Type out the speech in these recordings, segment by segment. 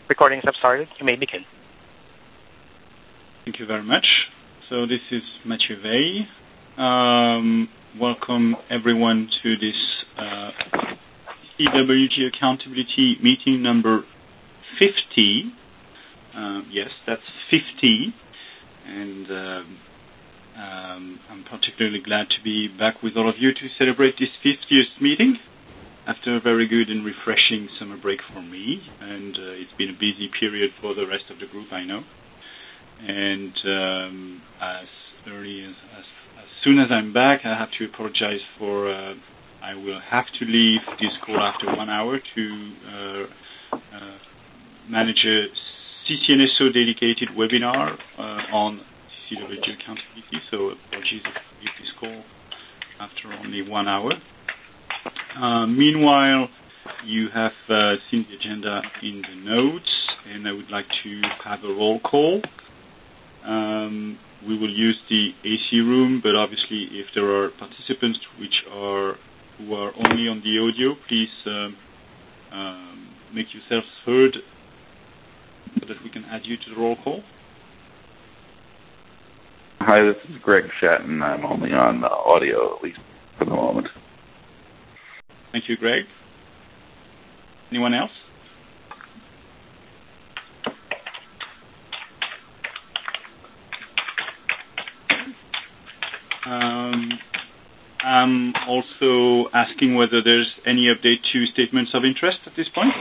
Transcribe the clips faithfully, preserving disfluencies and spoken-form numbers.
Recordings have started. You may begin. Thank you very much. So this is Mathieu Veil. Um, welcome everyone to this uh, C W G Accountability meeting number fifty. Uh, yes, that's fifty. And um, um, I'm particularly glad to be back with all of you to celebrate this fiftieth meeting after a very good and refreshing summer break for me. And uh, it's been a busy period for the rest of the group, I know. And um, as early as, as as soon as I'm back, I have to apologize for uh, I will have to leave this call after one hour to uh, uh, manage a C C N S O dedicated webinar uh, on C W G accountability. So apologies if I leave this call after only one hour. Uh, meanwhile, you have uh, seen the agenda in the notes, and I would like to have a roll call. Um, we will use the A C room, but obviously if there are participants which are who are only on the audio, please um, um, make yourselves heard so that we can add you to the roll call. Hi, this is Greg Shatton. I'm only on uh, audio, at least for the moment. Thank you, Greg. Anyone else? Um, I'm also asking whether there's any update to statements of interest at this point.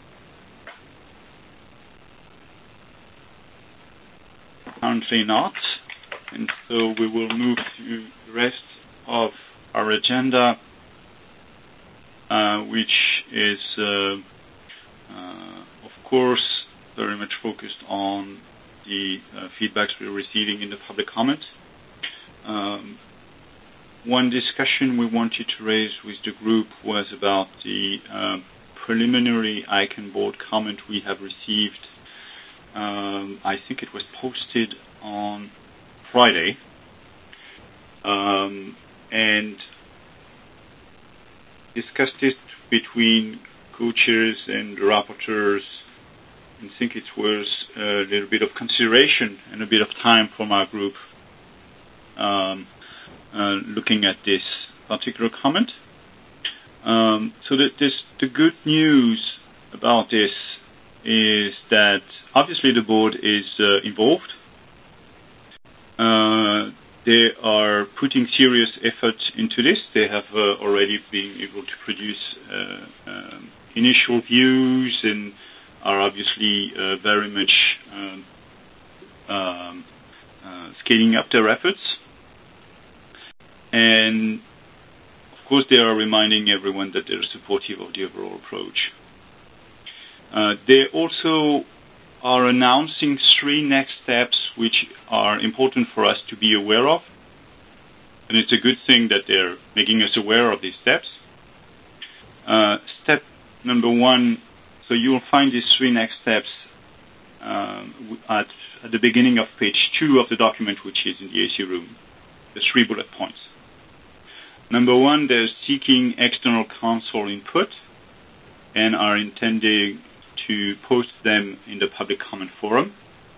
Apparently not. And so we will move to the rest of our agenda, uh, which is, uh, uh, of course, very much focused on the uh, feedbacks we're receiving in the public comment. Um, one discussion we wanted to raise with the group was about the uh, preliminary ICANN board comment we have received. Um, I think it was posted on Friday. Um, and discussed it between co-chairs and rapporteurs, and think it was a little bit of consideration and a bit of time from our group um, uh, looking at this particular comment. Um, so that this, the good news about this is that obviously the board is uh, involved. Uh, They are putting serious effort into this. They have uh, already been able to produce uh, um, initial views and are obviously uh, very much um, um, uh, scaling up their efforts. And of course, they are reminding everyone that they're supportive of the overall approach. Uh, they also are announcing three next steps which are important for us to be aware of. And it's a good thing that they're making us aware of these steps. Uh, step number one, so you'll find these three next steps um, at, at the beginning of page two of the document, which is in the A C room, the three bullet points. Number one, they're seeking external counsel input and are intending to post them in the public comment forum.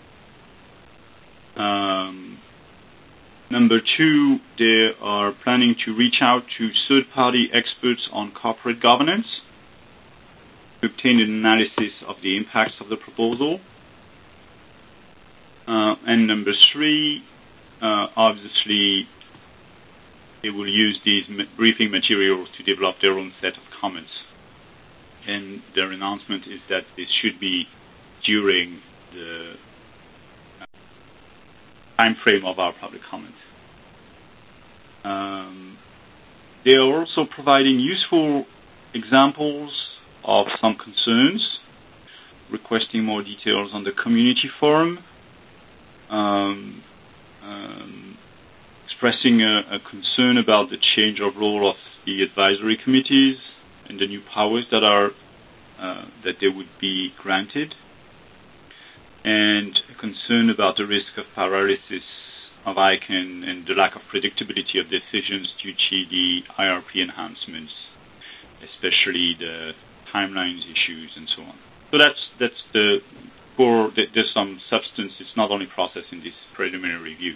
Um, number two, they are planning to reach out to third-party experts on corporate governance to obtain an analysis of the impacts of the proposal. Uh, and number three, uh, obviously, they will use these briefing materials to develop their own set of comments. And their announcement is that this should be during the time frame of our public comment. Um, they are also providing useful examples of some concerns, requesting more details on the community forum, um, um, expressing a, a concern about the change of role of the advisory committees and the new powers that are uh, that they would be granted, and a concern about the risk of paralysis of ICANN and the lack of predictability of decisions due to the I R P enhancements, especially the timelines issues and so on. So that's that's the core. There's some substance. It's not only process in this preliminary review.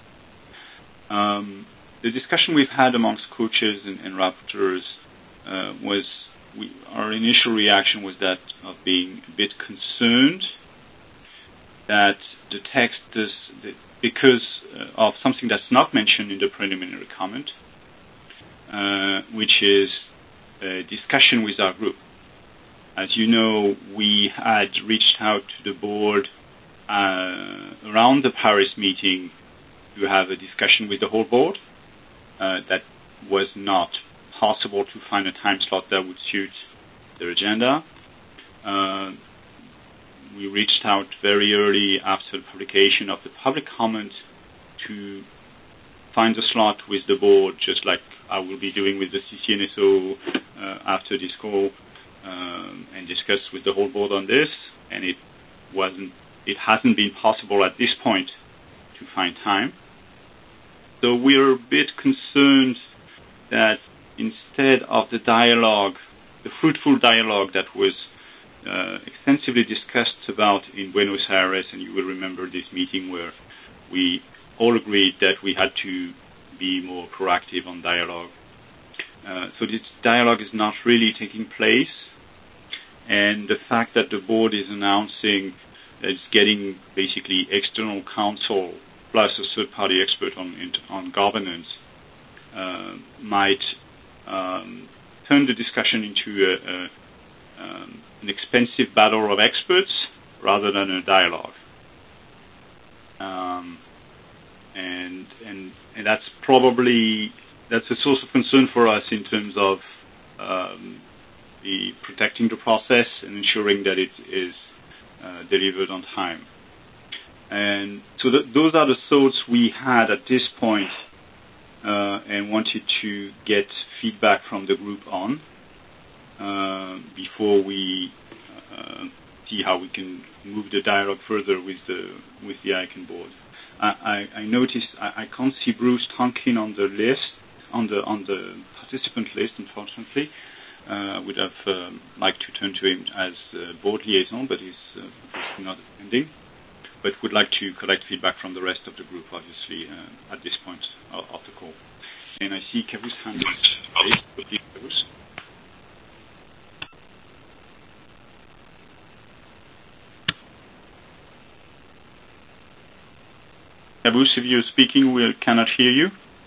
Um, the discussion we've had amongst coaches and, and rapporteurs uh, was we, our initial reaction was that of being a bit concerned that the text does, because of something that's not mentioned in the preliminary comment, uh, which is a discussion with our group. As you know, we had reached out to the board uh, around the Paris meeting to have a discussion with the whole board. Uh, that was not possible to find a time slot that would suit their agenda. Uh, we reached out very early after the publication of the public comment to find a slot with the board, just like I will be doing with the C C N S O uh, after this call, um, and discuss with the whole board on this. And it wasn't, it hasn't been possible at this point to find time. So we're a bit concerned that instead of the dialogue, the fruitful dialogue that was uh, extensively discussed about in Buenos Aires, and you will remember this meeting where we all agreed that we had to be more proactive on dialogue. Uh, so this dialogue is not really taking place, and the fact that the board is announcing that it's getting basically external counsel plus a third-party expert on on governance uh, might um, turn the discussion into a, a, um, an expensive battle of experts rather than a dialogue. Um, and, and and that's probably that's a source of concern for us in terms of um, the protecting the process and ensuring that it is uh, delivered on time. And so th- those are the thoughts we had at this point, uh, and wanted to get feedback from the group on uh, before we uh, see how we can move the dialogue further with the with the I C A N board. I, I, I noticed I, I can't see Bruce Tonkin on the list, on the on the participant list, unfortunately. I uh, would have um, liked to turn to him as uh, board liaison, but he's uh, not attending. But would like to collect feedback from the rest of the group, obviously, uh, at this point of, of the call. And I see Kavus' hand is raised. Please, Kavus. Kavus, if you're speaking, we cannot hear you.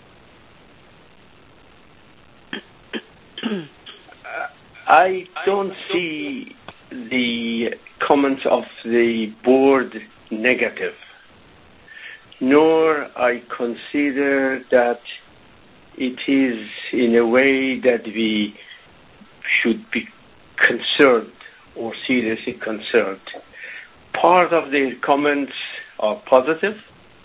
I don't see the comments of the board negative, nor I consider that it is in a way that we should be concerned or seriously concerned. Part of their comments are positive.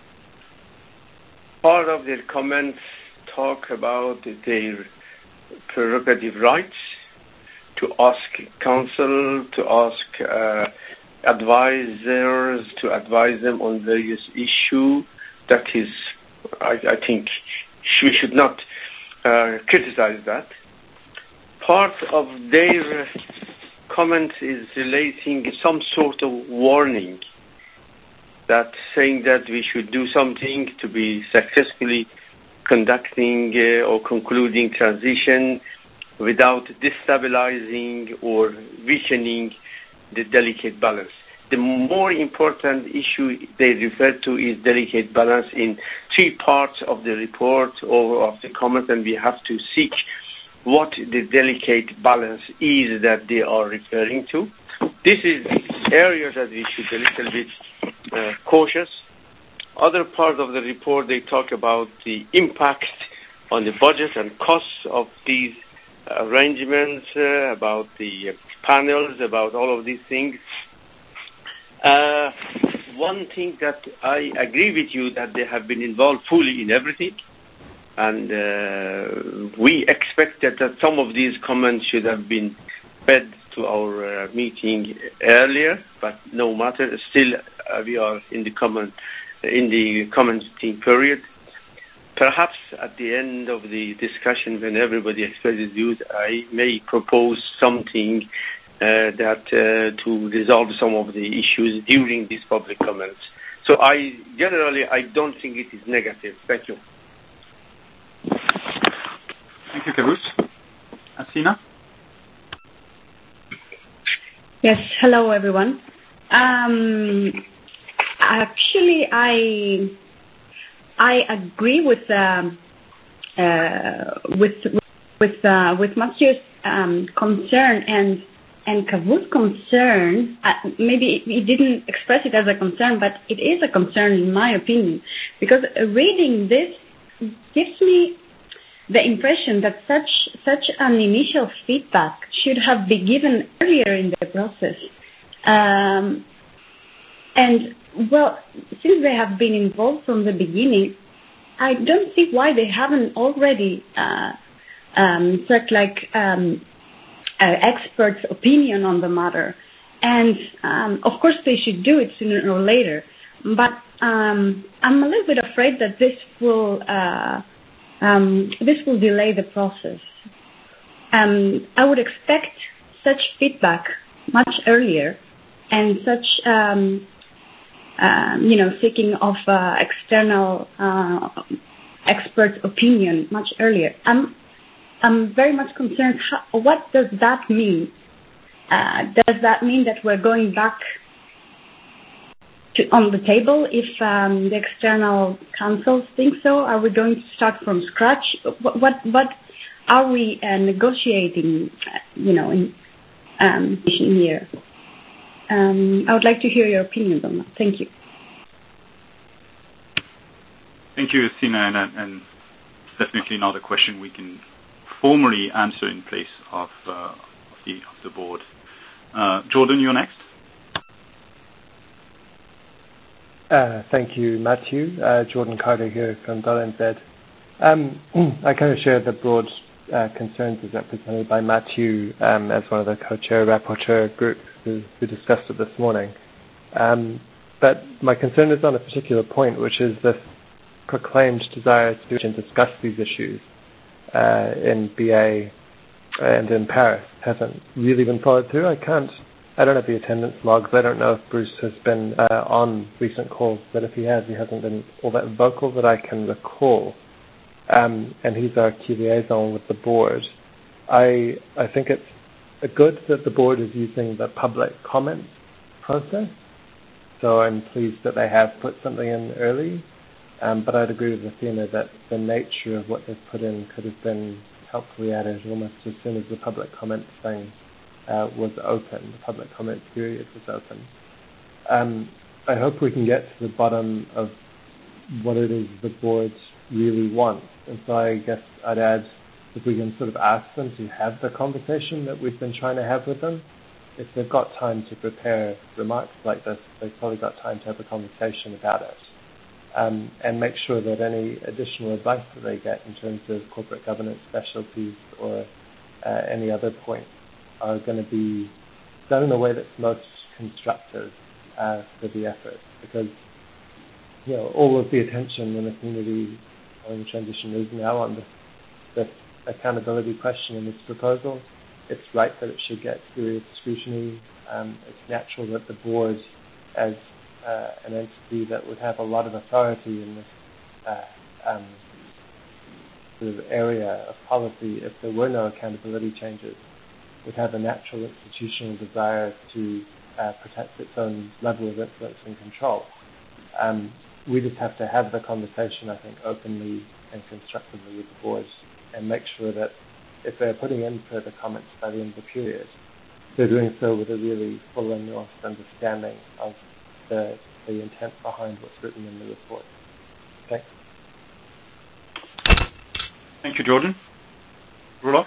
Part of their comments talk about their prerogative rights to ask counsel, to ask uh, advisors, to advise them on various issues. That is, I, I think, we should not uh, criticize that. Part of their comment is relating some sort of warning, that saying that we should do something to be successfully conducting uh, or concluding transition without destabilizing or weakening the delicate balance. The more important issue they refer to is delicate balance in three parts of the report or of the comment, and we have to seek what the delicate balance is that they are referring to. This is the area that we should be a little bit uh, cautious. Other parts of the report, they talk about the impact on the budget and costs of these arrangements, uh, about the panels, about all of these things. Uh, one thing that I agree with you, that they have been involved fully in everything, and uh, we expected that some of these comments should have been fed to our uh, meeting earlier, but no matter, still uh, we are in the comment in the commenting period. Perhaps at the end of the discussion, when everybody expresses views, I may propose something uh, that uh, to resolve some of the issues during these public comments. So I generally I don't think it is negative. Thank you. Thank you, Kavus. Asina? Yes, hello everyone. Um, actually, I I agree with um, uh, with with uh, with Mathieu's um, concern and and Kavus' concern. Uh, maybe he didn't express it as a concern, but it is a concern in my opinion, because reading this gives me the impression that such such an initial feedback should have been given earlier in the process. Um, and, well, since they have been involved from the beginning, I don't see why they haven't already uh, um, sought like um, uh, experts' opinion on the matter. And, um, of course, they should do it sooner or later. But um, I'm a little bit afraid that this will... Uh, Um, this will delay the process. Um, I would expect such feedback much earlier, and such, um, uh, you know, seeking of uh, external uh, expert opinion much earlier. I'm, I'm very much concerned. How, what does that mean? Uh, does that mean that we're going back To, on the table if um, the external councils think so? Are we going to start from scratch? What what, what are we uh, negotiating? You know, in um, here. Um, I would like to hear your opinions on that. Thank you. Thank you, Sina, and, and it's definitely not a question we can formally answer in place of, uh, of the of the board. Uh, Jordan, you're next. Uh, thank you, Mathieu. Uh, Jordan Carter here from .nz. Um, I kind of share the broad uh, concerns as represented by Mathieu um, as one of the co-chair rapporteur group who, who discussed it this morning. Um, but my concern is on a particular point, which is this proclaimed desire to discuss these issues uh, in B A and in Paris hasn't really been followed through. I can't I don't have the attendance logs. I don't know if Bruce has been uh, on recent calls, but if he has, he hasn't been all that vocal that I can recall. Um, and he's our key liaison with the board. I I think it's good that the board is using the public comment process. So I'm pleased that they have put something in early. Um, but I'd agree with Athena that the nature of what they've put in could have been helpfully added almost as soon as the public comment thing Uh, was open, the public comment period was open. Um, I hope we can get to the bottom of what it is the board really wants. And so I guess I'd add, if we can sort of ask them to have the conversation that we've been trying to have with them. If they've got time to prepare remarks like this, they've probably got time to have a conversation about it. Um, and make sure that any additional advice that they get in terms of corporate governance specialties or uh, any other points are going to be done in a way that's most constructive uh, for the effort, because you know all of the attention in the community following the transition is now on this, this accountability question in this proposal. It's right that it should get serious scrutiny. Um, it's natural that the board, as uh, an entity that would have a lot of authority in this uh, um, sort of area of policy, if there were no accountability changes, would have a natural institutional desire to uh, protect its own level of influence and control. Um, we just have to have the conversation, I think, openly and constructively with the board and make sure that if they're putting in further comments by the end of the period, they're doing so with a really full and nuanced understanding of the, the intent behind what's written in the report. Thanks. Thank you, Jordan. Roelof?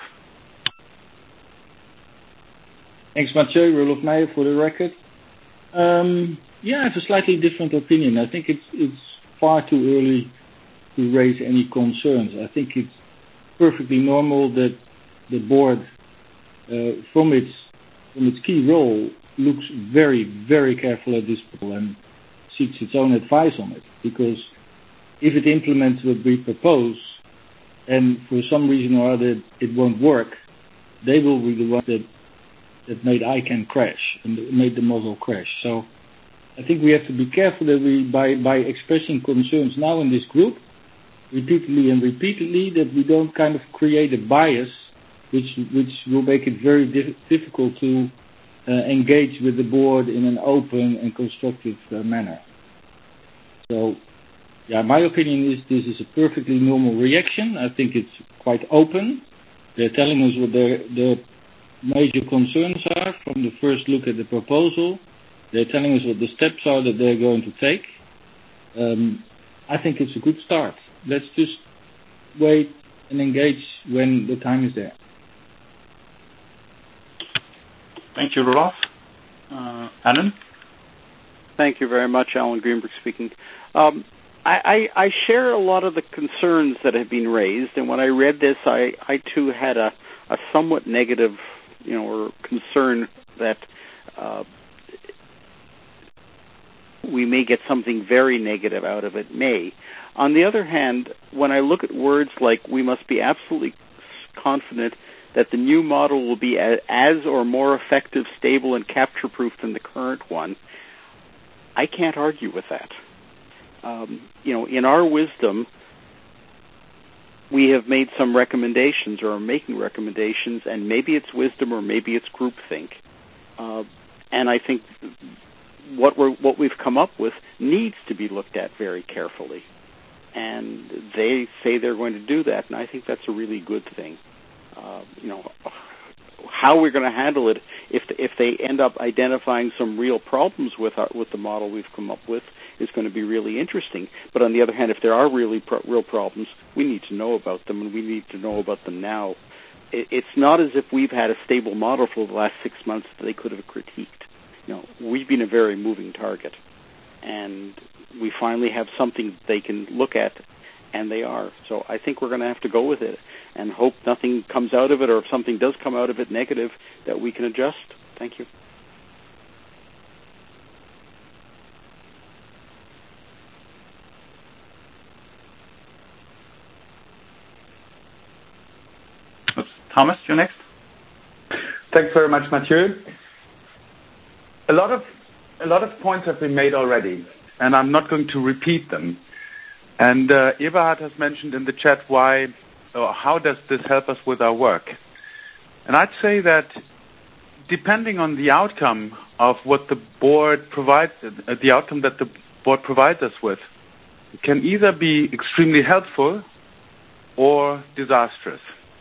Thanks, Mathieu. Roelof Meijer for the record. Um, yeah, I have a slightly different opinion. I think it's, it's far too early to raise any concerns. I think it's perfectly normal that the board, uh, from its from its key role, looks very, very careful at this proposal and seeks its own advice on it. Because if it implements what we propose, and for some reason or other it won't work, they will be the ones that that made I CANN crash and made the model crash. So I think we have to be careful that we, by, by expressing concerns now in this group, repeatedly and repeatedly, that we don't kind of create a bias which which will make it very diff- difficult to uh, engage with the board in an open and constructive uh, manner. So, yeah, my opinion is this is a perfectly normal reaction. I think it's quite open. They're telling us what their, their major concerns are from the first look at the proposal. They're telling us what the steps are that they're going to take. Um, I think it's a good start. Let's just wait and engage when the time is there. Thank you, Roloff. Uh, Alan? Thank you very much, Alan Greenberg speaking. Um, I, I, I share a lot of the concerns that have been raised, and when I read this, I, I too had a, a somewhat negative, you know, or concern that uh, we may get something very negative out of it. May. On the other hand, when I look at words like we must be absolutely confident that the new model will be as or more effective, stable, and capture-proof than the current one, I can't argue with that. Um, you know, in our wisdom, we have made some recommendations or are making recommendations, and maybe it's wisdom or maybe it's groupthink. Uh, and I think what we're, what we've come up with needs to be looked at very carefully. And they say they're going to do that, and I think that's a really good thing. Uh, you know, how we're going to handle it if the, if they end up identifying some real problems with our, with the model we've come up with is going to be really interesting. But on the other hand, if there are really pro- real problems, we need to know about them, and we need to know about them now. It, it's not as if we've had a stable model for the last six months that they could have critiqued. You know, we've been a very moving target, and we finally have something they can look at, and they are. So I think we're going to have to go with it and hope nothing comes out of it, or if something does come out of it negative, that we can adjust. Thank you. Thomas, you're next. Thanks very much, Mathieu. A lot of a lot of points have been made already, and I'm not going to repeat them. And uh, Eberhard has mentioned in the chat why, or how does this help us with our work? And I'd say that depending on the outcome of what the board provides, uh, the outcome that the board provides us with, it can either be extremely helpful or disastrous.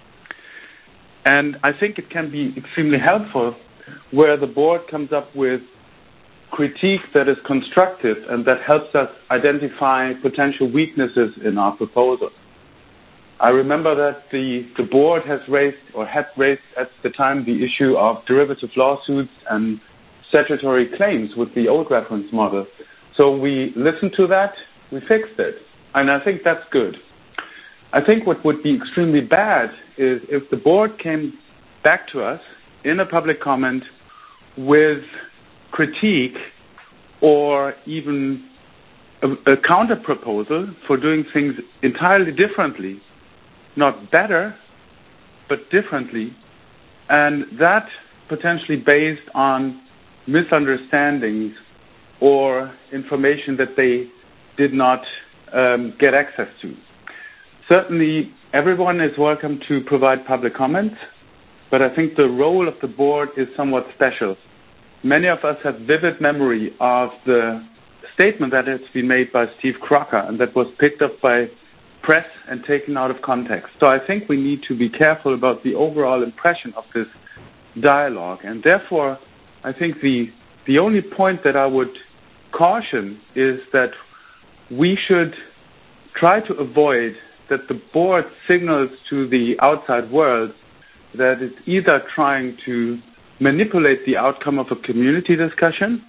And I think it can be extremely helpful where the board comes up with critique that is constructive and that helps us identify potential weaknesses in our proposal. I remember that the, the board has raised or had raised at the time the issue of derivative lawsuits and statutory claims with the old reference model. So we listened to that, we fixed it, and I think that's good. I think what would be extremely bad is if the board came back to us in a public comment with critique or even a, a counter proposal for doing things entirely differently, not better, but differently, and that potentially based on misunderstandings or information that they did not um, get access to. Certainly, everyone is welcome to provide public comments, but I think the role of the board is somewhat special. Many of us have vivid memory of the statement that has been made by Steve Crocker and that was picked up by press and taken out of context. So I think we need to be careful about the overall impression of this dialogue. And therefore, I think the, the only point that I would caution is that we should try to avoid that the board signals to the outside world that it's either trying to manipulate the outcome of a community discussion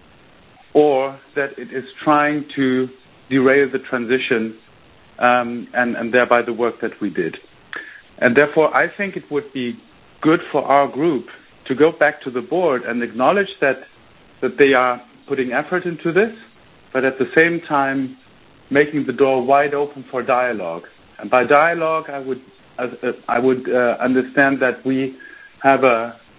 or that it is trying to derail the transition um, and, and thereby the work that we did. And therefore, I think it would be good for our group to go back to the board and acknowledge that, that they are putting effort into this, but at the same time making the door wide open for dialogue. And by dialogue, I would uh, I would uh, understand that we have a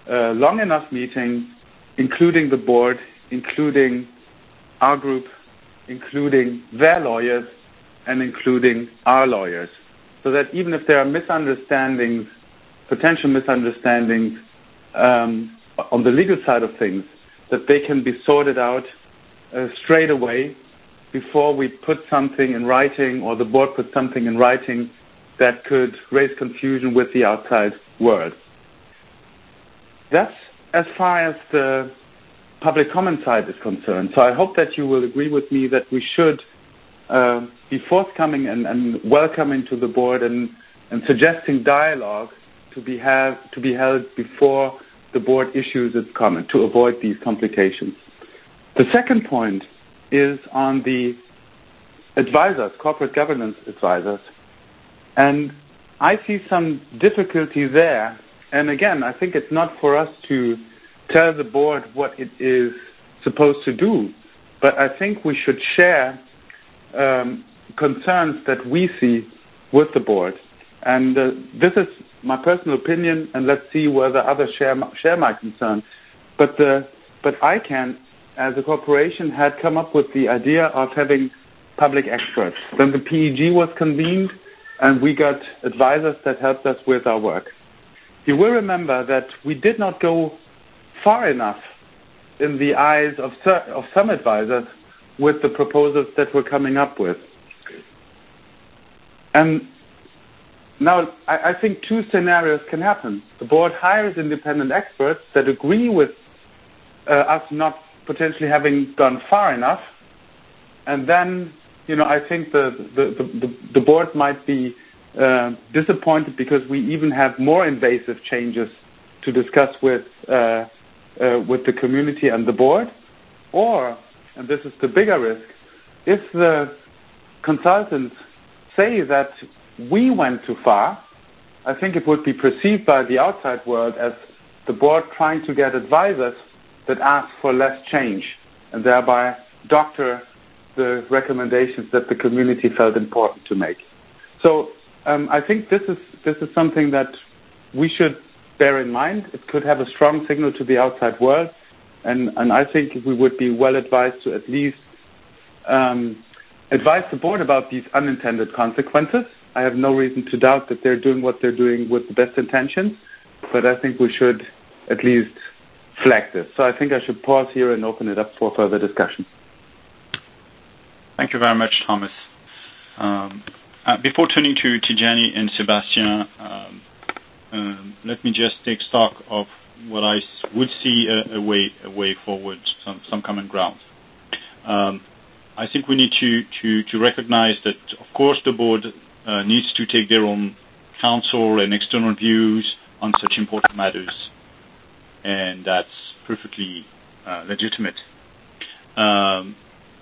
a long enough meeting, including the board, including our group, including their lawyers, and including our lawyers, so that even if there are misunderstandings, potential misunderstandings um, on the legal side of things, that they can be sorted out uh, straight away before we put something in writing or the board put something in writing that could raise confusion with the outside world. That's as far as the public comment side is concerned. So I hope that you will agree with me that we should uh, be forthcoming and, and welcoming to the board and, and suggesting dialogue to be, have, to be held before the board issues its comment to avoid these complications. The second point is on the advisors, corporate governance advisors. And I see some difficulty there. And again, I think it's not for us to tell the board what it is supposed to do, but I think we should share um, concerns that we see with the board. And uh, this is my personal opinion, and let's see whether others share my, share my concern. But the, but I can, as a corporation, had come up with the idea of having public experts. Then the P E G was convened, and we got advisors that helped us with our work. You will remember that we did not go far enough in the eyes of, of some advisors with the proposals that we're coming up with. And now, I, I think two scenarios can happen. The board hires independent experts that agree with uh, us not potentially having gone far enough, and then, you know, I think the the, the, the board might be uh, disappointed because we even have more invasive changes to discuss with uh, uh, with the community and the board. Or, and this is the bigger risk, if the consultants say that we went too far, I think it would be perceived by the outside world as the board trying to get advisors that ask for less change and thereby doctor the recommendations that the community felt important to make. So um, I think this is this is something that we should bear in mind. It could have a strong signal to the outside world, and, and I think we would be well advised to at least um, advise the board about these unintended consequences. I have no reason to doubt that they're doing what they're doing with the best intentions, but I think we should at least flag this. So I think I should pause here and open it up for further discussion. Thank you very much, Thomas. Um, uh, before turning to Tijani and Sebastian, um, um, let me just take stock of what I would see a, a way a way forward, some, some common ground. Um, I think we need to, to, to recognize that, of course, the board uh, needs to take their own counsel and external views on such important matters, and that's perfectly uh, legitimate. Um,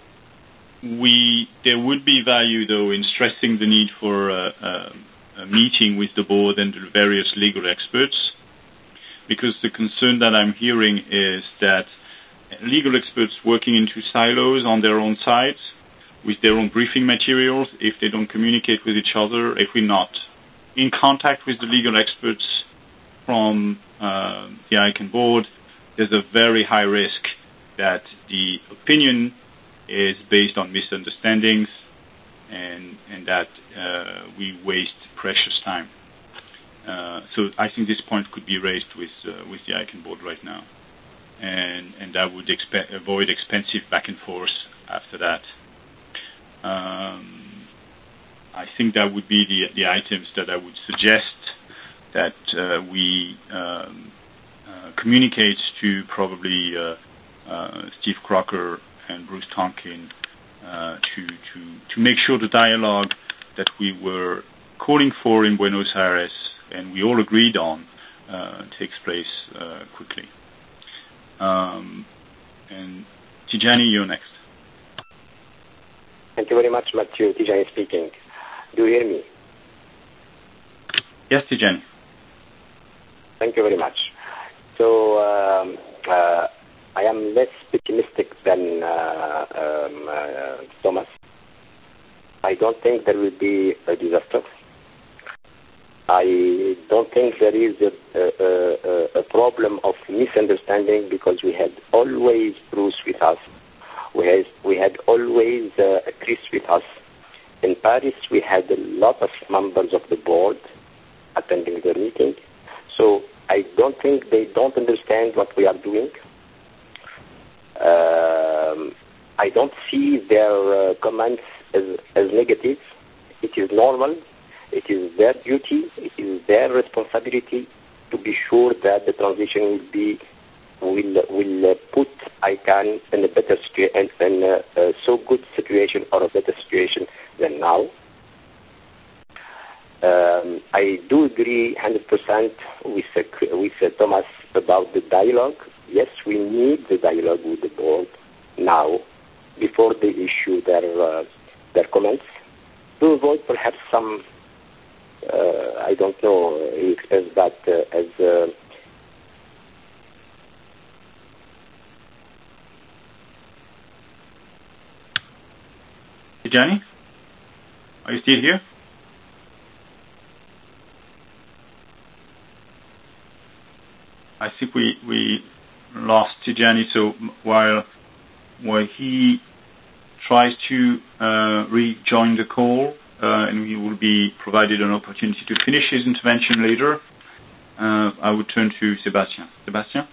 we there would be value, though, in stressing the need for uh, uh, a meeting with the board and the various legal experts, because the concern that I'm hearing is that legal experts working into silos on their own sides with their own briefing materials, if they don't communicate with each other, if we're not in contact with the legal experts from uh, the I C A N board, there's a very high risk that the opinion is based on misunderstandings and, and that uh, we waste precious time. Uh, so I think this point could be raised with uh, with the I C A N board right now. And, and that would expe- avoid expensive back and forth after that. Um, I think that would be the the items that I would suggest that uh, we um, uh, communicate to probably uh, uh, Steve Crocker and Bruce Tonkin uh, to to to make sure the dialogue that we were calling for in Buenos Aires and we all agreed on uh, takes place uh, quickly. Um, and Tijani, you're next. Thank you very much, Mathieu. Tijani speaking. Do you hear me? Yes, Tijani. Thank you very much. So um, uh, I am less pessimistic than uh, um, uh, Thomas. I don't think there will be a disaster. I don't think there is a, a, a, a problem of misunderstanding because we had always Bruce with us. We had, we had always uh, Chris with us. In Paris, we had a lot of members of the board attending the meeting. So I don't think they don't understand what we are doing. Um, I don't see their uh, comments as, as negative. It is normal. It is their duty. It is their responsibility to be sure that the transition will be will will uh, put I C A N in a better situation, in a, a so good situation or a better situation than now. Um, I do agree one hundred percent with uh, with uh, Thomas about the dialogue. Yes, we need the dialogue with the board now before they issue their uh, their comments to avoid perhaps some. Uh, I don't know. He expressed that uh, as. Uh, Tijani, are you still here? I think we we lost Tijani. So while while he tries to uh, rejoin the call, uh, and he will be provided an opportunity to finish his intervention later, uh, I would turn to Sébastien. Sébastien.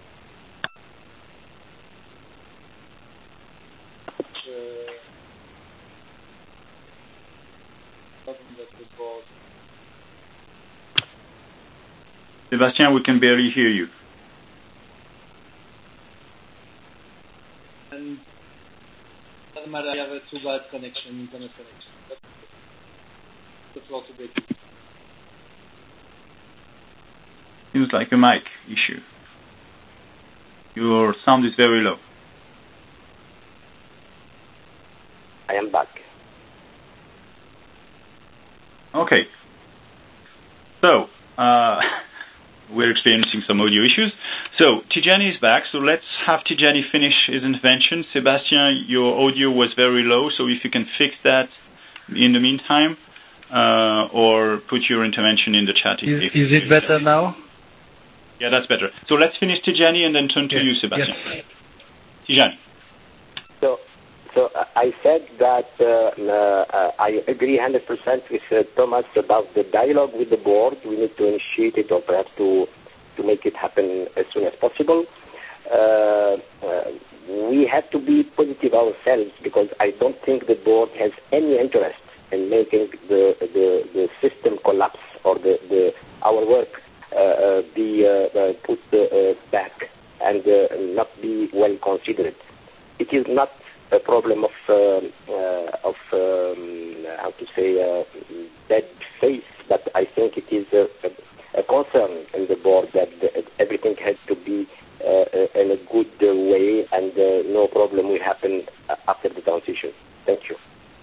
Sébastien, we can barely hear you. And doesn't matter, I have a too bad connection, internet connection. That's, that's all to be. Seems like a mic issue. Your sound is very low. I am back. Okay. So, uh, we're experiencing some audio issues. So, Tijani is back, so let's have Tijani finish his intervention. Sébastien, your audio was very low, so if you can fix that in the meantime, uh, or put your intervention in the chat. Is, if, is it better now? Yeah, that's better. So let's finish Tijani and then turn to yes. you, Sébastien. Yes. Tijani. So, so uh, I said that uh, uh, I agree one hundred percent with uh, Thomas about the dialogue with the board. We need to initiate it or perhaps to, to make it happen as soon as possible. Uh, uh, we have to be positive ourselves because I don't think the board has any interest in making the, the, the system collapse or the, the our work uh, uh, be uh, uh, put uh, back and uh, not be well considered. It is not a problem of uh, uh, of um, how to say uh, bad faith, but I think it is a, a, a concern in the board that the, everything has to be uh, in a good way and uh, no problem will happen after the transition. Thank you.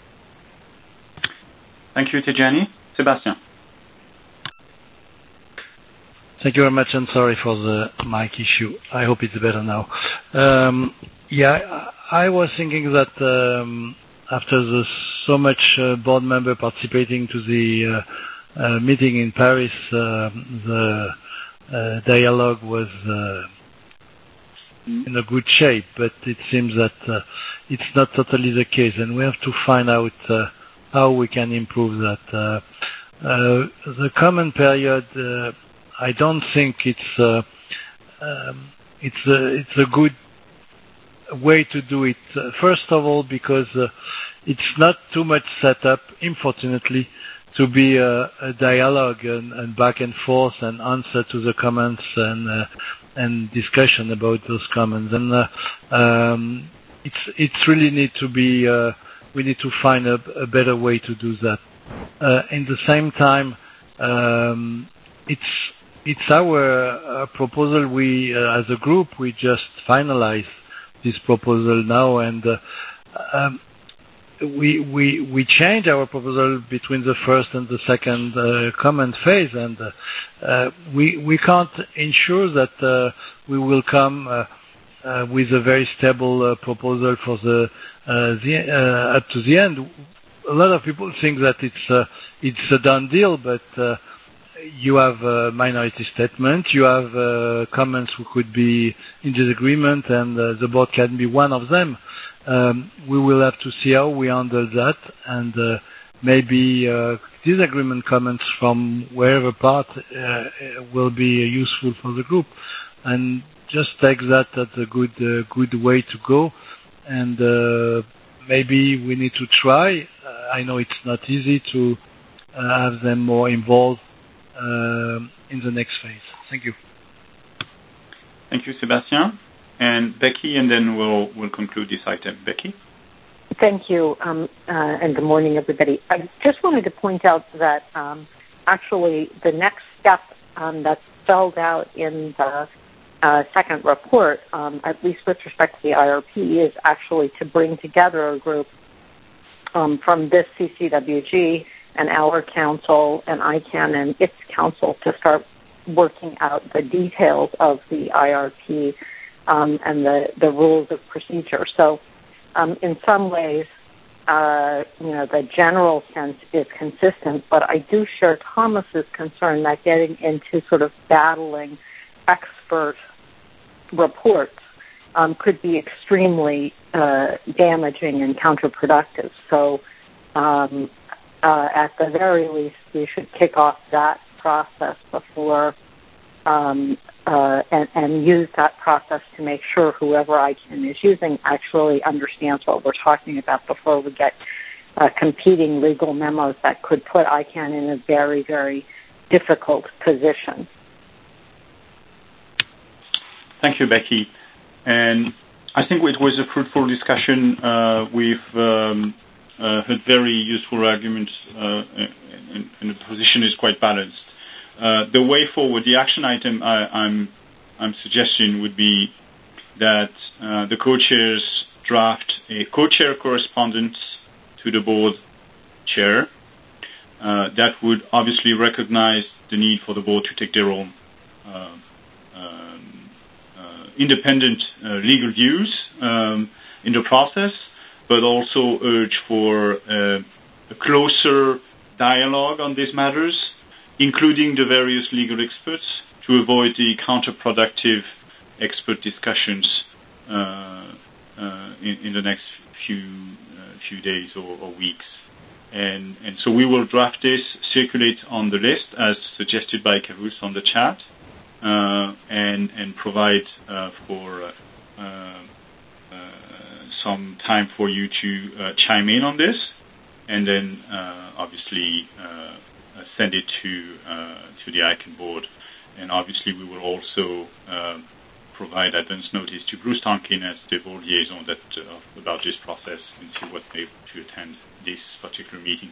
Thank you, Tijani. Sébastien. Thank you very much, and sorry for the mic issue. I hope it's better now. Um, yeah, I was thinking that um, after the so much uh, board member participating to the uh, uh, meeting in Paris, uh, the uh, dialogue was uh, in a good shape, but it seems that uh, it's not totally the case, and we have to find out uh, how we can improve that. Uh, uh, the common period, uh, I don't think it's uh, um, it's a it's a good way to do it. Uh, first of all, because uh, it's not too much set up, unfortunately, to be a, a dialogue and, and back and forth and answer to the comments and uh, and discussion about those comments. And uh, um, it's it's really need to be. Uh, we need to find a, a better way to do that. Uh, in the same time, um, it's it's our uh, proposal. We, uh, as a group, we just finalized this proposal now, and uh, um, we we we change our proposal between the first and the second uh, comment phase, and uh, uh, we we can't ensure that uh, we will come uh, uh, with a very stable uh, proposal for the uh, the uh, up to the end. A lot of people think that it's uh, it's a done deal, but uh, you have a minority statement, you have uh, comments who could be in disagreement, and uh, the board can be one of them. Um, we will have to see how we handle that, and uh, maybe uh, disagreement comments from wherever part uh, will be useful for the group, and just take that as a good uh, good way to go. And uh, maybe we need to try. Uh, I know it's not easy to uh, have them more involved uh, in the next phase. Thank you. Thank you, Sébastien. And Becky, and then we'll we'll conclude this item. Becky? Thank you, um, uh, and good morning, everybody. I just wanted to point out that um, actually the next step um, that's spelled out in the uh, second report, um, at least with respect to the I R P, is actually to bring together a group um, from this C C W G and our council and I CANN and its council to start working out the details of the I R P um, and the, the rules of procedure. So um, in some ways, uh, you know, the general sense is consistent, but I do share Thomas's concern that getting into sort of battling expert reports um, could be extremely uh, damaging and counterproductive. So um, uh, at the very least, we should kick off that process before um, uh, and, and use that process to make sure whoever I CANN is using actually understands what we're talking about before we get uh, competing legal memos that could put I CANN in a very, very difficult position. Thank you, Becky. And I think it was a fruitful discussion. Uh, we've um, uh, heard very useful arguments, uh, and, and the position is quite balanced. Uh, the way forward, the action item I, I'm, I'm suggesting would be that uh, the co-chairs draft a co-chair correspondence to the board chair uh, that would obviously recognize the need for the board to take their own uh, um, uh, independent uh, legal views um, in the process, but also urge for uh, a closer dialogue on these matters, including the various legal experts, to avoid the counterproductive expert discussions uh, uh, in, in the next few uh, few days or, or weeks. And, and so we will draft this, circulate on the list as suggested by Kavus on the chat, uh, and, and provide uh, for uh, uh, some time for you to uh, chime in on this, and then uh, obviously uh, send it to uh, to the I CANN board. And obviously we will also uh, provide advance notice to Bruce Tonkin as the board liaison that, uh, about this process, and see what they to attend this particular meeting.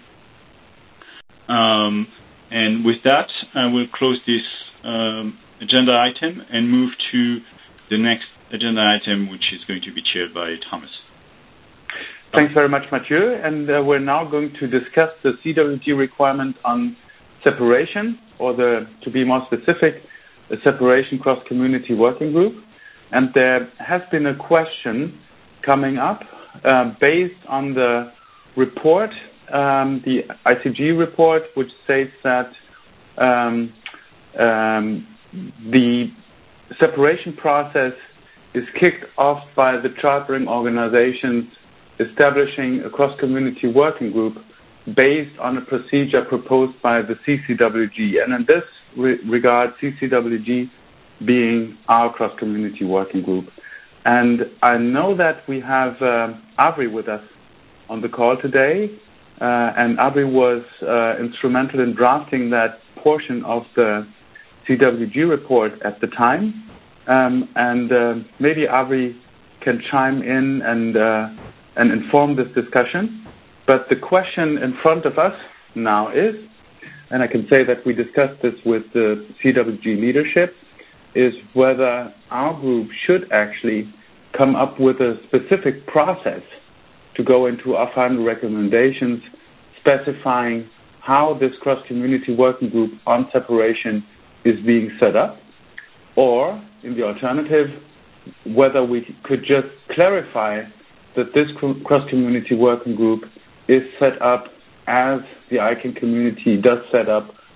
Um, and with that, I will close this um, agenda item and move to the next agenda item, which is going to be chaired by Thomas. Thanks very much, Mathieu. And uh, we're now going to discuss the C W G requirement on separation, or the, to be more specific, the separation cross-community working group. And there has been a question coming up uh, based on the report, um, the I C G report, which states that um, um, the separation process is kicked off by the chartering organizations establishing a cross-community working group based on a procedure proposed by the C C W G. And in this re- regard, C C W G being our cross-community working group. And I know that we have uh, Avri with us on the call today, uh, and Avri was uh, instrumental in drafting that portion of the C W G report at the time. Um, and uh, maybe Avri can chime in and uh, and inform this discussion. But the question in front of us now is, and I can say that we discussed this with the C W G leadership, is whether our group should actually come up with a specific process to go into our final recommendations specifying how this cross-community working group on separation is being set up, or, in the alternative, whether we could just clarify that this cross-community working group is set up as the I CANN community does set up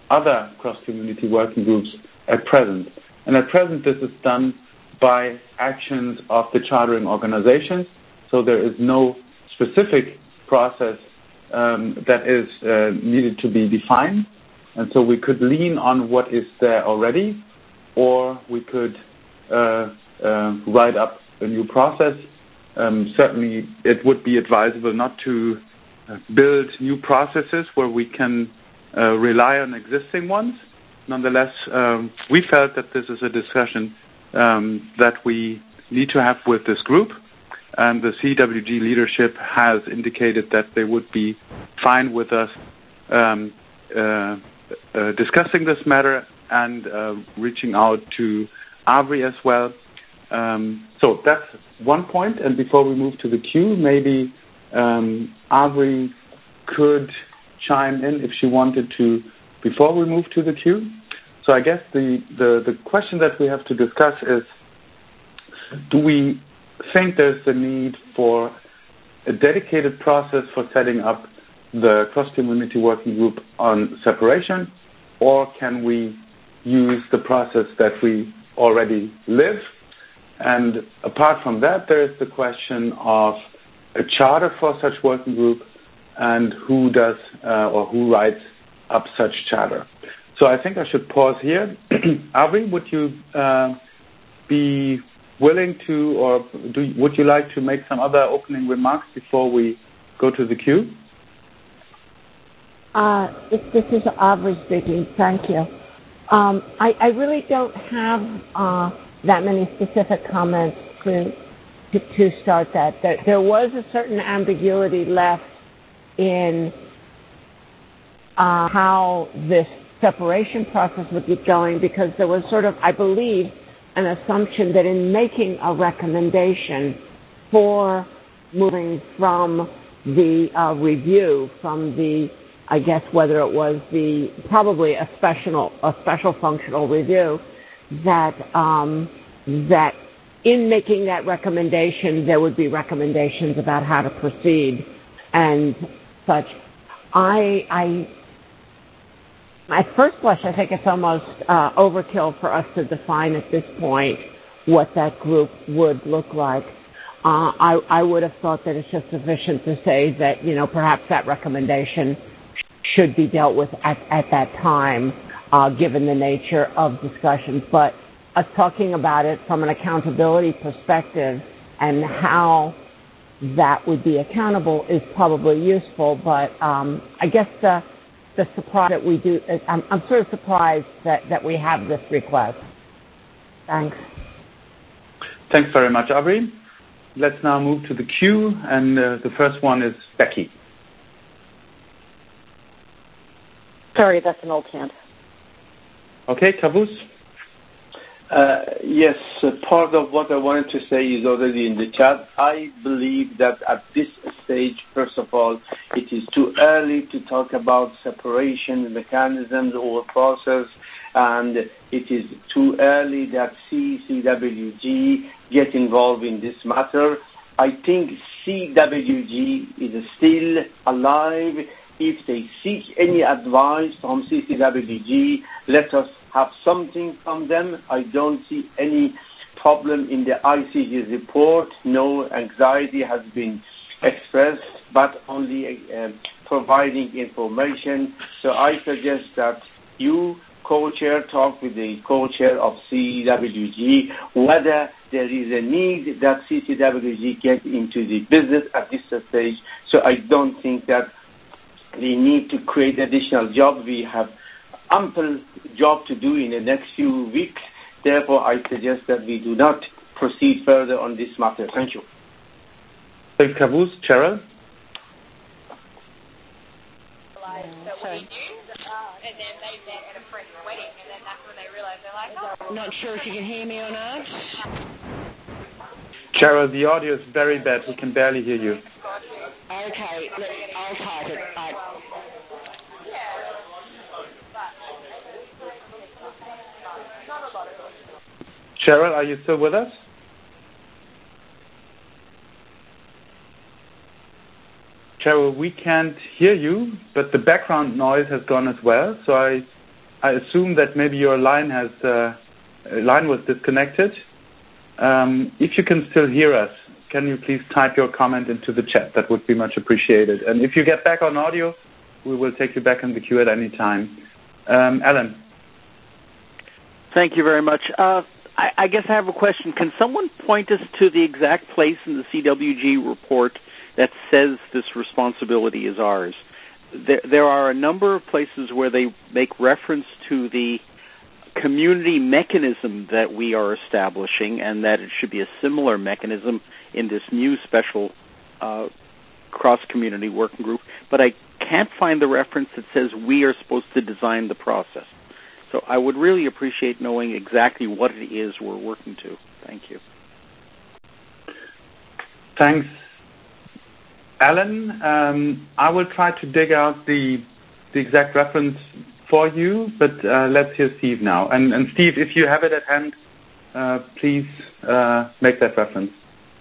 other cross-community working groups at present. And at present, this is done by actions of the chartering organizations. So there is no specific process um, that is uh, needed to be defined. And so we could lean on what is there already, or we could uh, uh, write up a new process. Um, certainly, it would be advisable not to uh, build new processes where we can uh, rely on existing ones. Nonetheless, um, we felt that this is a discussion um, that we need to have with this group. And the C W G leadership has indicated that they would be fine with us um, uh, uh, discussing this matter and uh, reaching out to AVRI as well. Um, so that's one point. And before we move to the queue, maybe um, AVRI could chime in if she wanted to before we move to the queue. So I guess the, the, the question that we have to discuss is, do we think there's the need for a dedicated process for setting up the cross-community working group on separation, or can we use the process that we already live? And apart from that, there is the question of a charter for such working group and who does uh, or who writes up such charter. So I think I should pause here. AVRI, would you uh, be willing to, or do, would you like to make some other opening remarks before we go to the queue? Uh, this, this is AVRI speaking. Thank you. Um, I, I really don't have uh, that many specific comments to to, to start that. There, there was a certain ambiguity left in uh, how this separation process would get going, because there was sort of, I believe, an assumption that in making a recommendation for moving from the uh, review, from the, I guess whether it was the, probably a special, a special functional review, that um, that in making that recommendation, there would be recommendations about how to proceed and such. I, I At first blush, I think it's almost uh, overkill for us to define at this point what that group would look like. Uh, I, I would have thought that it's just sufficient to say that, you know, perhaps that recommendation should be dealt with at, at that time, uh, given the nature of discussions. But us talking about it from an accountability perspective and how that would be accountable is probably useful. But um, I guess the the surprise that we do, I'm, I'm sort of surprised that, that we have this request. Thanks. Thanks very much, AVRI. Let's now move to the queue, and uh, the first one is Becky. Sorry, that's an old hand. Okay, Kavus? Uh, yes, uh, part of what I wanted to say is already in the chat. I believe that at this stage, first of all, it is too early to talk about separation mechanisms or process, and it is too early that C C W G get involved in this matter. I think C W G is still alive. If they seek any advice from C C W G, let us have something from them. I don't see any problem in the I C G report. No anxiety has been expressed, but only uh, providing information. So I suggest that you, co-chair, talk with the co-chair of C W G whether there is a need that C C W G get into the business at this stage. So I don't think that we need to create additional jobs. We have ample job to do in the next few weeks. Therefore, I suggest that we do not proceed further on this matter. Thank you. Thanks, Kavus. Cheryl? I'm not sure if you can hear me or not. Cheryl, the audio is very bad. We can barely hear you. Okay, look, I'll type it. Right. Cheryl, are you still with us? Cheryl, we can't hear you, but the background noise has gone as well. So I I assume that maybe your line has uh, line was disconnected. Um, if you can still hear us, can you please type your comment into the chat? That would be much appreciated. And if you get back on audio, we will take you back in the queue at any time. Um, Alan. Thank you very much. Uh, I, I guess I have a question. Can someone point us to the exact place in the C W G report that says this responsibility is ours? There, there are a number of places where they make reference to the community mechanism that we are establishing, and that it should be a similar mechanism in this new special uh, cross-community working group, but I can't find the reference that says we are supposed to design the process. So I would really appreciate knowing exactly what it is we're working to. Thank you. Thanks, Alan. Um, I will try to dig out the, the exact reference for you, but uh, let's hear Steve now. And, and Steve, if you have it at hand, uh, please uh, make that reference.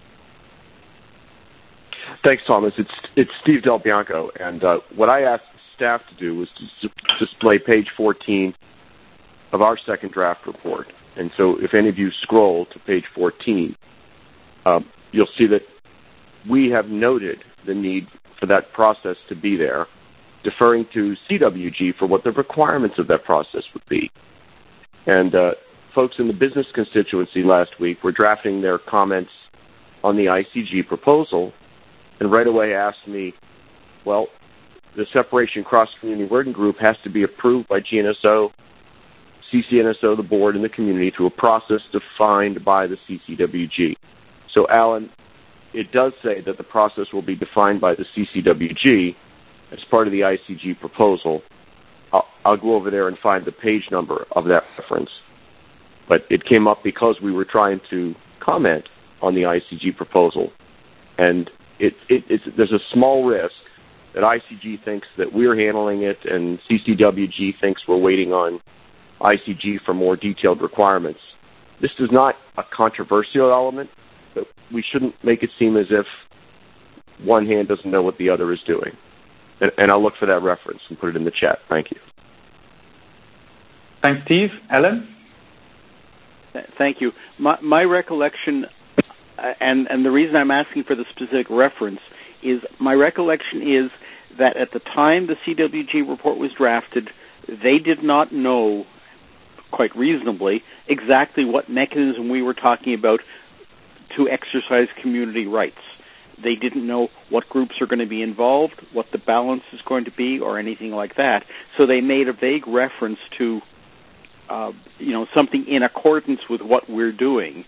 Thanks, Thomas. It's it's Steve Del Bianco, and uh, what I asked staff to do was to display page fourteen of our second draft report. And so if any of you scroll to page fourteen, uh, you'll see that we have noted the need for that process to be there, deferring to C W G for what the requirements of that process would be. And uh, folks in the business constituency last week were drafting their comments on the I C G proposal, and right away asked me, well, the separation cross-community working group has to be approved by G N S O, C C N S O, the board, and the community through a process defined by the C C W G. So, Alan, it does say that the process will be defined by the C C W G as part of the I C G proposal. I'll, I'll go over there and find the page number of that reference. But it came up because we were trying to comment on the I C G proposal. And it, it, it's, there's a small risk that I C G thinks that we're handling it and C C W G thinks we're waiting on I C G for more detailed requirements. This is not a controversial element, but we shouldn't make it seem as if one hand doesn't know what the other is doing. And, and I'll look for that reference and put it in the chat. Thank you. Thanks, Steve. Alan? Thank you. My, my recollection, uh, and, and the reason I'm asking for the specific reference, is my recollection is that at the time the C W G report was drafted, they did not know, quite reasonably, exactly what mechanism we were talking about to exercise community rights. They didn't know what groups are going to be involved, what the balance is going to be, or anything like that. So they made a vague reference to, uh, you know, something in accordance with what we're doing.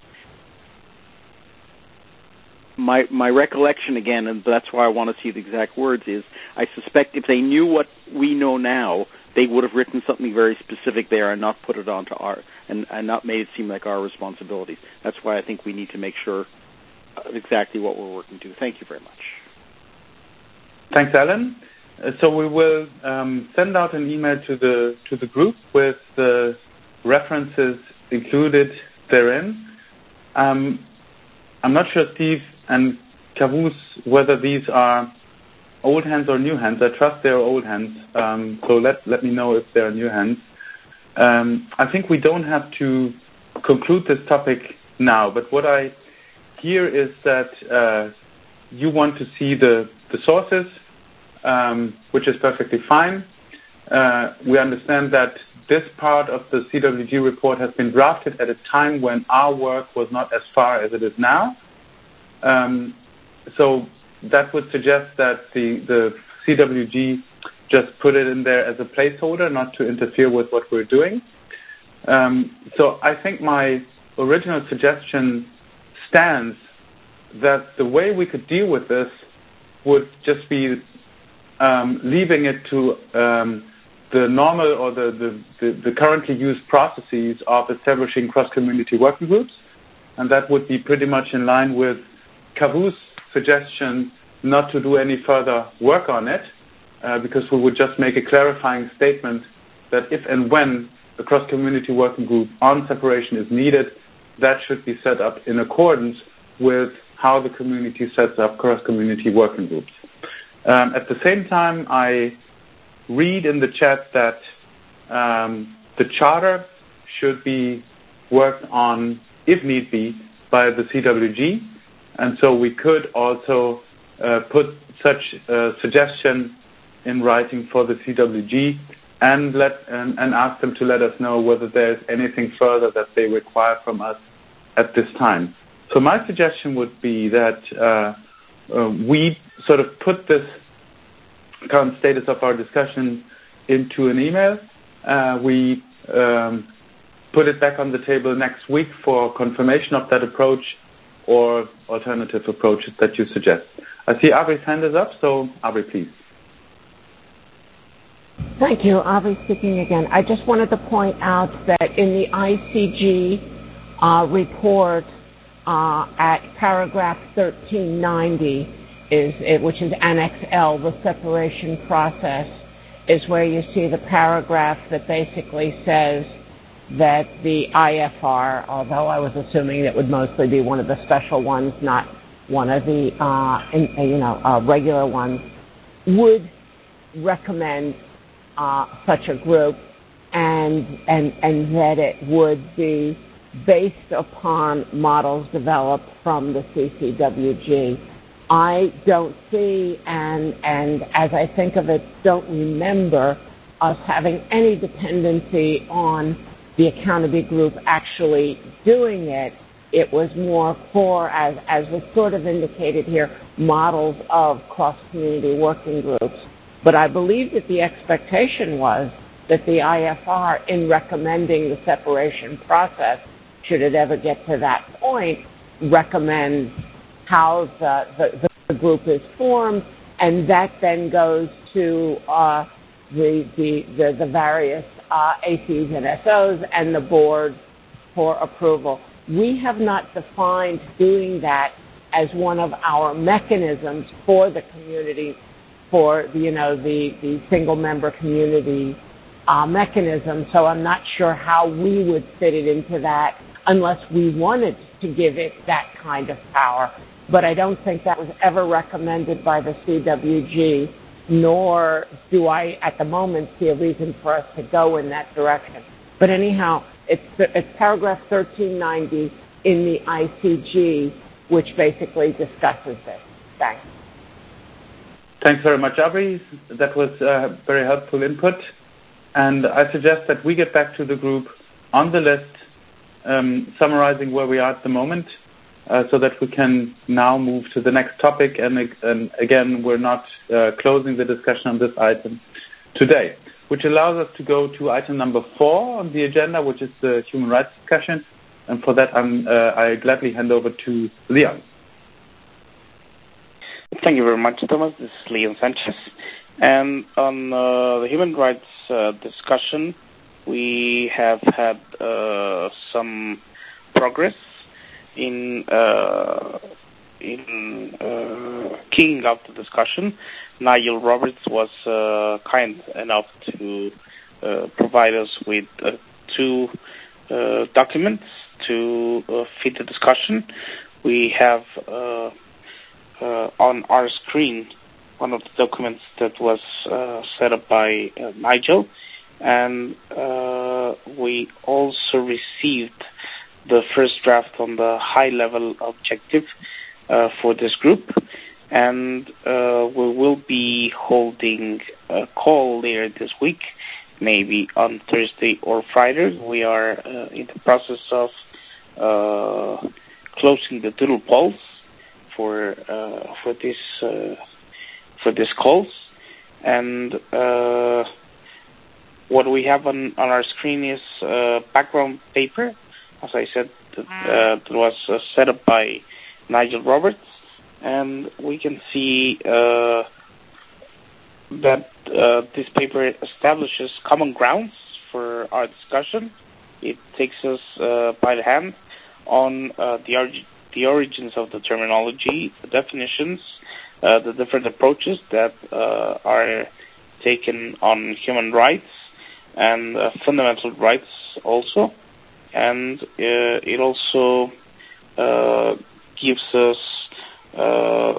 My my recollection, again, and that's why I want to see the exact words, is I suspect if they knew what we know now, they would have written something very specific there and not put it onto our, and, and not made it seem like our responsibilities. That's why I think we need to make sure of exactly what we're working to. Thank you very much. Thanks, Alan. Uh, so we will um, send out an email to the to the group with the references included therein. Um, I'm not sure, Steve and Kavus, whether these are old hands or new hands. I trust they're old hands, um, so let, let me know if they're new hands. Um, I think we don't have to conclude this topic now, but what I hear is that uh, you want to see the, the sources, um, which is perfectly fine. Uh, we understand that this part of the C W G report has been drafted at a time when our work was not as far as it is now. Um, so that would suggest that the, the C W G just put it in there as a placeholder, not to interfere with what we're doing. Um, so I think my original suggestion stands, that the way we could deal with this would just be um, leaving it to um, the normal or the, the, the, the currently used processes of establishing cross-community working groups. And that would be pretty much in line with Kavus' suggestion not to do any further work on it, uh, because we would just make a clarifying statement that if and when a cross-community working group on separation is needed, that should be set up in accordance with how the community sets up cross-community working groups. Um, at the same time, I read in the chat that um, the charter should be worked on, if need be, by the C W G. And so we could also uh, put such a suggestion in writing for the C W G and let and, and ask them to let us know whether there's anything further that they require from us at this time. So my suggestion would be that uh, uh, we sort of put this current status of our discussion into an email. Uh, we um, put it back on the table next week for confirmation of that approach or alternative approaches that you suggest. I see Abri's hand is up, so Abri, please. Thank you. Abri speaking again. I just wanted to point out that in the I C G uh, report uh, at paragraph thirteen ninety, is it, which is Annex L, the separation process, is where you see the paragraph that basically says that the I F R, although I was assuming it would mostly be one of the special ones, not one of the uh, in, you know uh, regular ones, would recommend uh, such a group, and and and that it would be based upon models developed from the C C W G. I don't see, and and as I think of it, don't remember us having any dependency on the accountability group actually doing it. It was more for, as as was sort of indicated here, models of cross-community working groups. But I believe that the expectation was that the I F R, in recommending the separation process, should it ever get to that point, recommends how the, the, the group is formed, and that then goes to uh, the, the, the, the various uh, A Cs and S Os and the board for approval. We have not defined doing that as one of our mechanisms for the community, for the, you know, the, the single-member community uh, mechanism, so I'm not sure how we would fit it into that unless we wanted to give it that kind of power. But I don't think that was ever recommended by the C W G, nor do I, at the moment, see a reason for us to go in that direction. But anyhow, it's, it's paragraph thirteen ninety in the I C G, which basically discusses this. Thanks. Thanks very much, Abri. That was uh, very helpful input. And I suggest that we get back to the group on the list, um, summarizing where we are at the moment, uh, so that we can now move to the next topic. And, and again, we're not uh, closing the discussion on this item today, which allows us to go to item number four on the agenda, which is the human rights discussion. And for that, I'm, uh, I gladly hand over to Leon. Thank you very much, Thomas. This is Leon Sanchez. And on uh, the human rights uh, discussion, we have had uh, some progress in uh, in uh, kicking off the discussion. Nigel Roberts was uh, kind enough to uh, provide us with uh, two uh, documents to uh, fit the discussion. We have uh, uh, on our screen one of the documents that was uh, set up by uh, Nigel, and uh, we also received the first draft on the high-level objective uh, for this group, and uh, we will be holding a call later this week, maybe on Thursday or Friday. We are uh, in the process of uh, closing the doodle polls for uh, for this uh, for this calls, and uh, what we have on, on our screen is a background paper, as I said, that, uh, that was uh, set up by Nigel Roberts, and we can see uh, that uh, this paper establishes common grounds for our discussion. It takes us uh, by the hand on uh, the, or- the origins of the terminology, the definitions, uh, the different approaches that uh, are taken on human rights and uh, fundamental rights also. And uh, it also uh, gives us uh,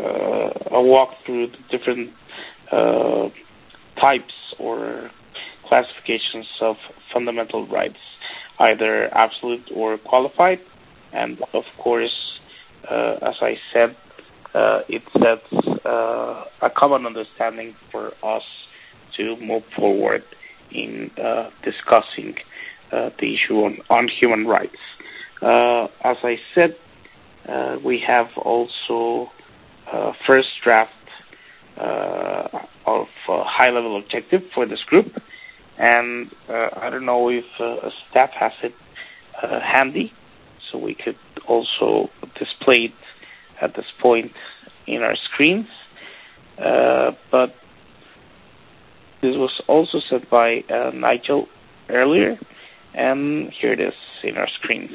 uh, a walk through the different uh, types or classifications of fundamental rights, either absolute or qualified. And of course, uh, as I said, uh, it sets uh, a common understanding for us to move forward in uh, discussing uh, the issue on, on human rights. Uh, as I said, uh, we have also uh, first draft uh, of uh, high-level objective for this group, and uh, I don't know if uh, staff has it uh, handy, so we could also display it at this point in our screens. Uh, but this was also said by uh, Nigel earlier, and here it is in our screens.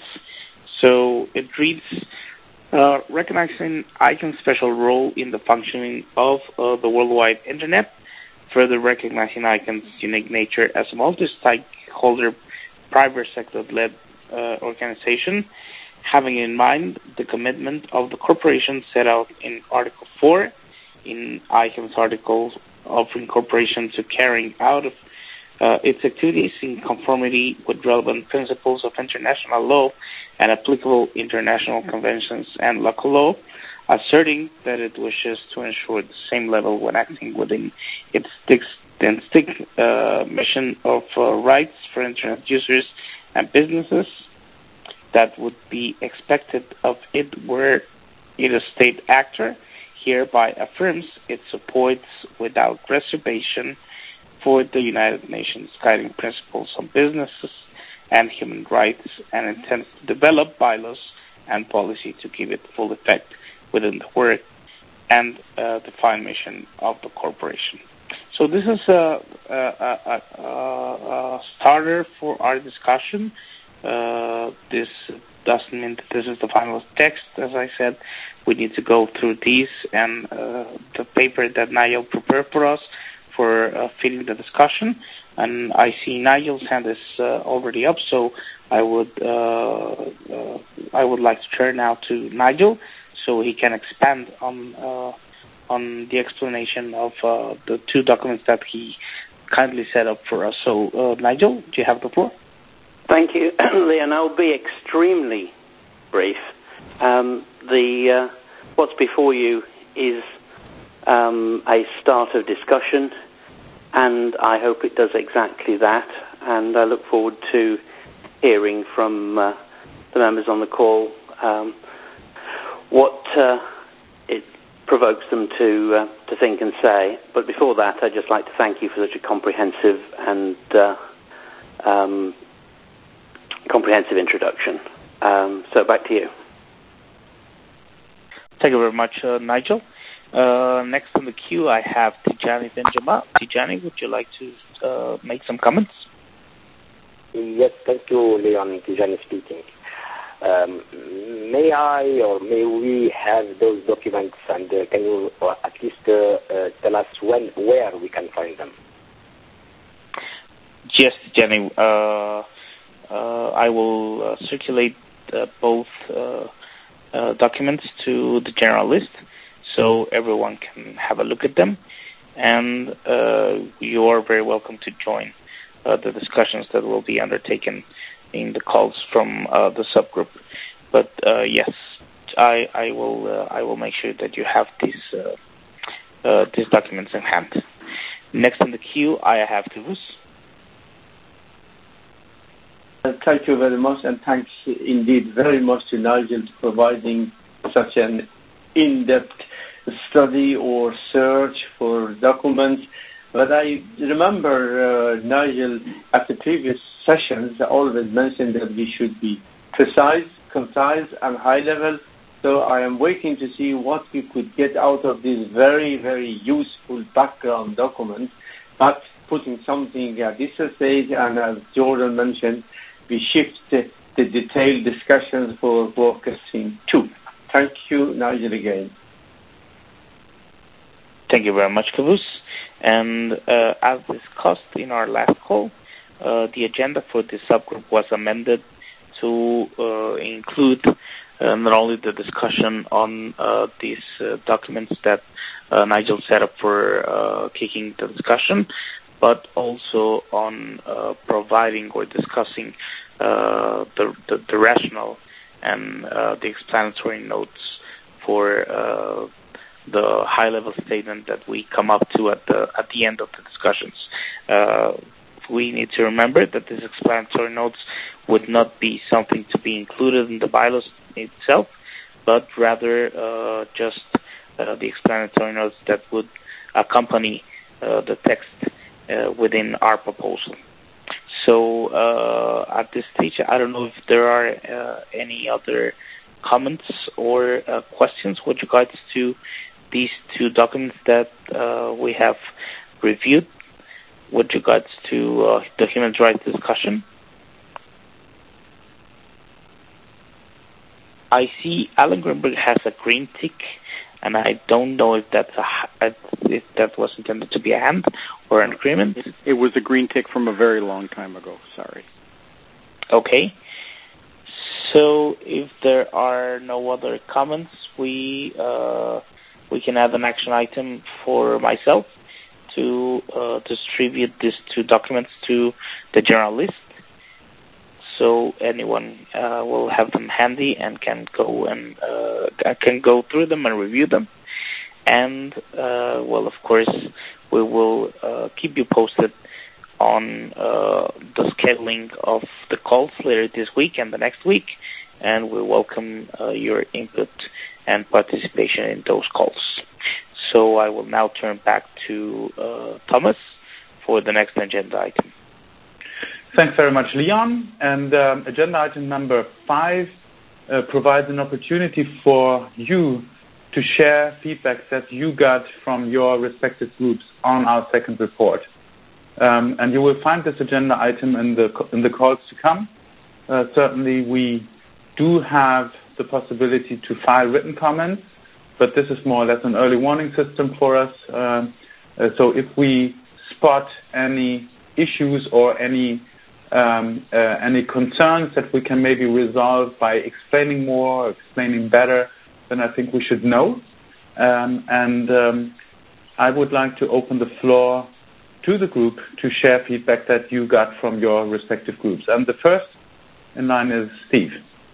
So it reads, uh, recognizing ICANN's special role in the functioning of uh, the worldwide Internet, further recognizing ICANN's unique nature as a multi-stakeholder, private sector-led uh, organization, having in mind the commitment of the corporation set out in Article four in ICANN's Article of Incorporation to carrying out of uh, its activities in conformity with relevant principles of international law and applicable international conventions and local law, asserting that it wishes to ensure the same level when acting within its distinct uh, mission of uh, rights for Internet users and businesses that would be expected of it were it a state actor, hereby affirms its supports without reservation for the United Nations guiding principles on businesses and human rights, and intends to develop bylaws and policy to give it full effect within the work and uh, defined mission of the corporation. So this is a, a, a, a starter for our discussion. Uh, this doesn't mean that this is the final text. As I said, we need to go through these and uh, the paper that Nigel prepared for us for uh, feeding the discussion. And I see Nigel's hand is uh, already up, so I would uh, uh, I would like to turn now to Nigel so he can expand on uh, on the explanation of uh, the two documents that he kindly set up for us. So, uh, Nigel, do you have the floor? Thank you, Leon. I'll be extremely brief. Um, the uh, what's before you is um, a start of discussion, and I hope it does exactly that. And I look forward to hearing from uh, the members on the call um, what uh, it provokes them to uh, to think and say. But before that, I'd just like to thank you for such a comprehensive and uh, um, comprehensive introduction. Um, so back to you. Thank you very much, uh, Nigel. Uh, next on the queue, I have Tijani Benjamin. Tijani, would you like to uh, make some comments? Yes, thank you, Leon. Tijani speaking. Um, may I or may we have those documents, and uh, can you uh, at least uh, uh, tell us when, where we can find them? Yes, Tijani. Uh, uh, I will uh, circulate uh, both uh, uh, documents to the general list, so everyone can have a look at them, and uh, you are very welcome to join uh, the discussions that will be undertaken in the calls from uh, the subgroup. But uh, yes, I, I will uh, I will make sure that you have these uh, uh, these documents in hand. Next in the queue, I have Kavus. Thank you very much, and thanks indeed very much to Nigel for providing such an in-depth study or search for documents. But I remember uh, Nigel at the previous sessions always mentioned that we should be precise, concise, and high level. So I am waiting to see what we could get out of this very, very useful background document, but putting something at this stage, and as Jordan mentioned, we shift the, the detailed discussions for Workers Stream two. Thank you, Nigel, again. Thank you very much, Kavus. And uh, as discussed in our last call, uh, the agenda for this subgroup was amended to uh, include uh, not only the discussion on uh, these uh, documents that uh, Nigel set up for uh, kicking the discussion, but also on uh, providing or discussing uh, the, the, the rationale and uh, the explanatory notes for uh, the high-level statement that we come up to at the at the end of the discussions. Uh, we need to remember that these explanatory notes would not be something to be included in the bylaws itself, but rather uh, just uh, the explanatory notes that would accompany uh, the text uh, within our proposal. So uh, at this stage, I don't know if there are uh, any other comments or uh, questions with regards to these two documents that uh, we have reviewed with regards to uh, the human rights discussion. I see Alan Greenberg has a green tick, and I don't know if that's a if that was intended to be a hand or an agreement. It, it was a green tick from a very long time ago. Sorry. Okay. So if there are no other comments, we uh, we can add an action item for myself to uh, distribute these two documents to the general list. So anyone uh, will have them handy and can go and uh, can go through them and review them. And uh, well, of course, we will uh, keep you posted on uh, the scheduling of the calls later this week and the next week, and we welcome uh, your input and participation in those calls. So I will now turn back to uh, Thomas for the next agenda item. Thanks very much, Leon. And um, agenda item number five uh, provides an opportunity for you to share feedback that you got from your respective groups on our second report. Um, and you will find this agenda item in the in the calls to come. Uh, certainly, we do have the possibility to file written comments, but this is more or less an early warning system for us. Uh, uh, so if we spot any issues or any um, uh, any concerns that we can maybe resolve by explaining more, or explaining better, then I think we should know. Um, and um, I would like to open the floor to the group to share feedback that you got from your respective groups. And the first in line is Steve.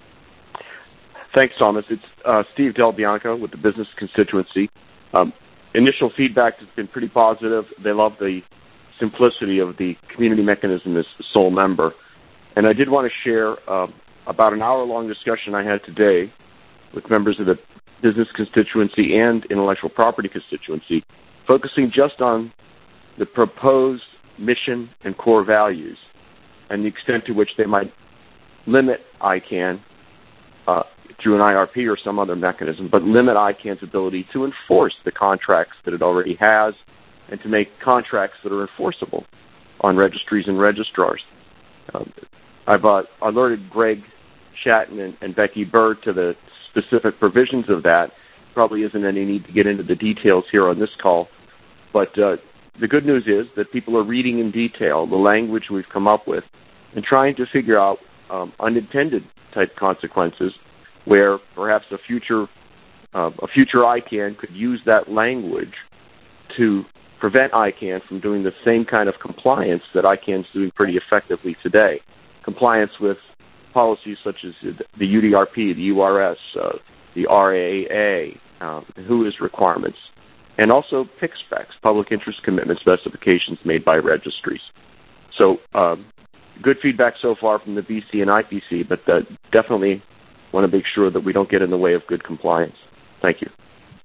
Thanks, Thomas. It's uh, Steve Del Bianco with the business constituency. Um, initial feedback has been pretty positive. They love the simplicity of the community mechanism as sole member. And I did want to share uh, about an hour-long discussion I had today with members of the business constituency and intellectual property constituency, focusing just on the proposed mission and core values and the extent to which they might limit I CANN uh, through an I R P or some other mechanism, but limit I CANN's ability to enforce the contracts that it already has and to make contracts that are enforceable on registries and registrars. Um, I've uh, alerted Greg Shatton and, and Becky Bird to the specific provisions of that. Probably isn't any need to get into the details here on this call, but uh, the good news is that people are reading in detail the language we've come up with and trying to figure out um, unintended type consequences where perhaps a future uh, a future I CANN could use that language to prevent I CANN from doing the same kind of compliance that I CANN is doing pretty effectively today. Compliance with policies such as the U D R P, the U R S, uh, the R A A, um, W H O I S requirements, and also P I C specs, public interest commitment specifications made by registries. So um, good feedback so far from the B C and I P C, but uh, definitely want to make sure that we don't get in the way of good compliance. Thank you.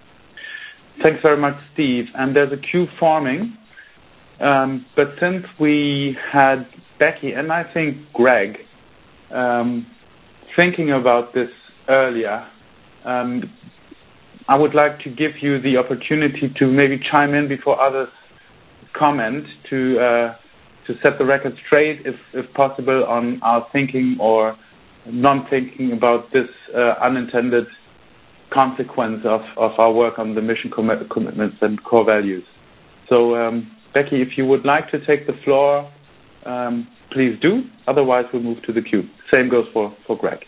Thanks very much, Steve. And there's a queue forming, um, but since we had Becky and I think Greg um, thinking about this earlier, um, I would like to give you the opportunity to maybe chime in before others comment to uh, to set the record straight, if, if possible, on our thinking or non-thinking about this uh, unintended consequence of, of our work on the mission commit- commitments and core values. So, um, Becky, if you would like to take the floor, um, please do. Otherwise, we'll move to the queue. Same goes for, for Greg.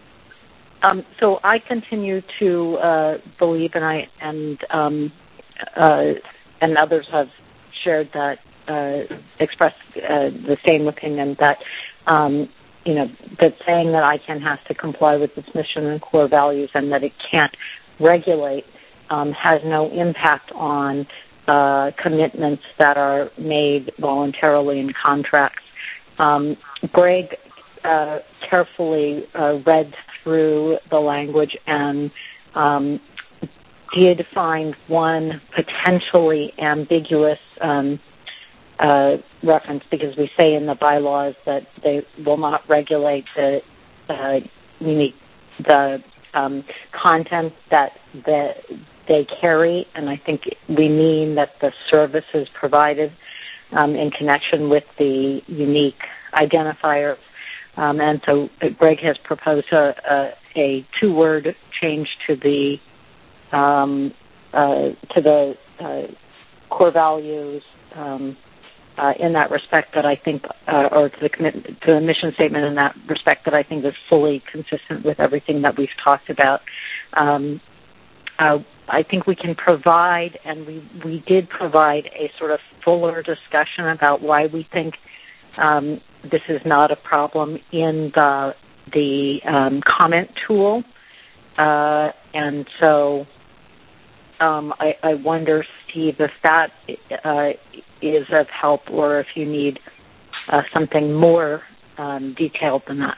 Um, so I continue to uh, believe, and I and um, uh, and others have shared that uh, expressed uh, the same opinion that, um, you know, that saying that I C A N has to comply with its mission and core values and that it can't regulate um, has no impact on uh, commitments that are made voluntarily in contracts. Um, Greg uh, carefully uh, read through the language and um, did find one potentially ambiguous um, uh, reference, because we say in the bylaws that they will not regulate the uh, unique the um, content that the, they carry, and I think we mean that the services provided um, in connection with the unique identifier. Um, and so Greg has proposed a, a, a two-word change to the um, uh, to the uh, core values um, uh, in that respect that I think, uh, or to the commitment to the mission statement in that respect that I think is fully consistent with everything that we've talked about. Um, uh, I think we can provide, and we, we did provide a sort of fuller discussion about why we think um, this is not a problem in the the um, comment tool, uh, and so um, I, I wonder, Steve, if that uh, is of help, or if you need uh, something more um, detailed than that.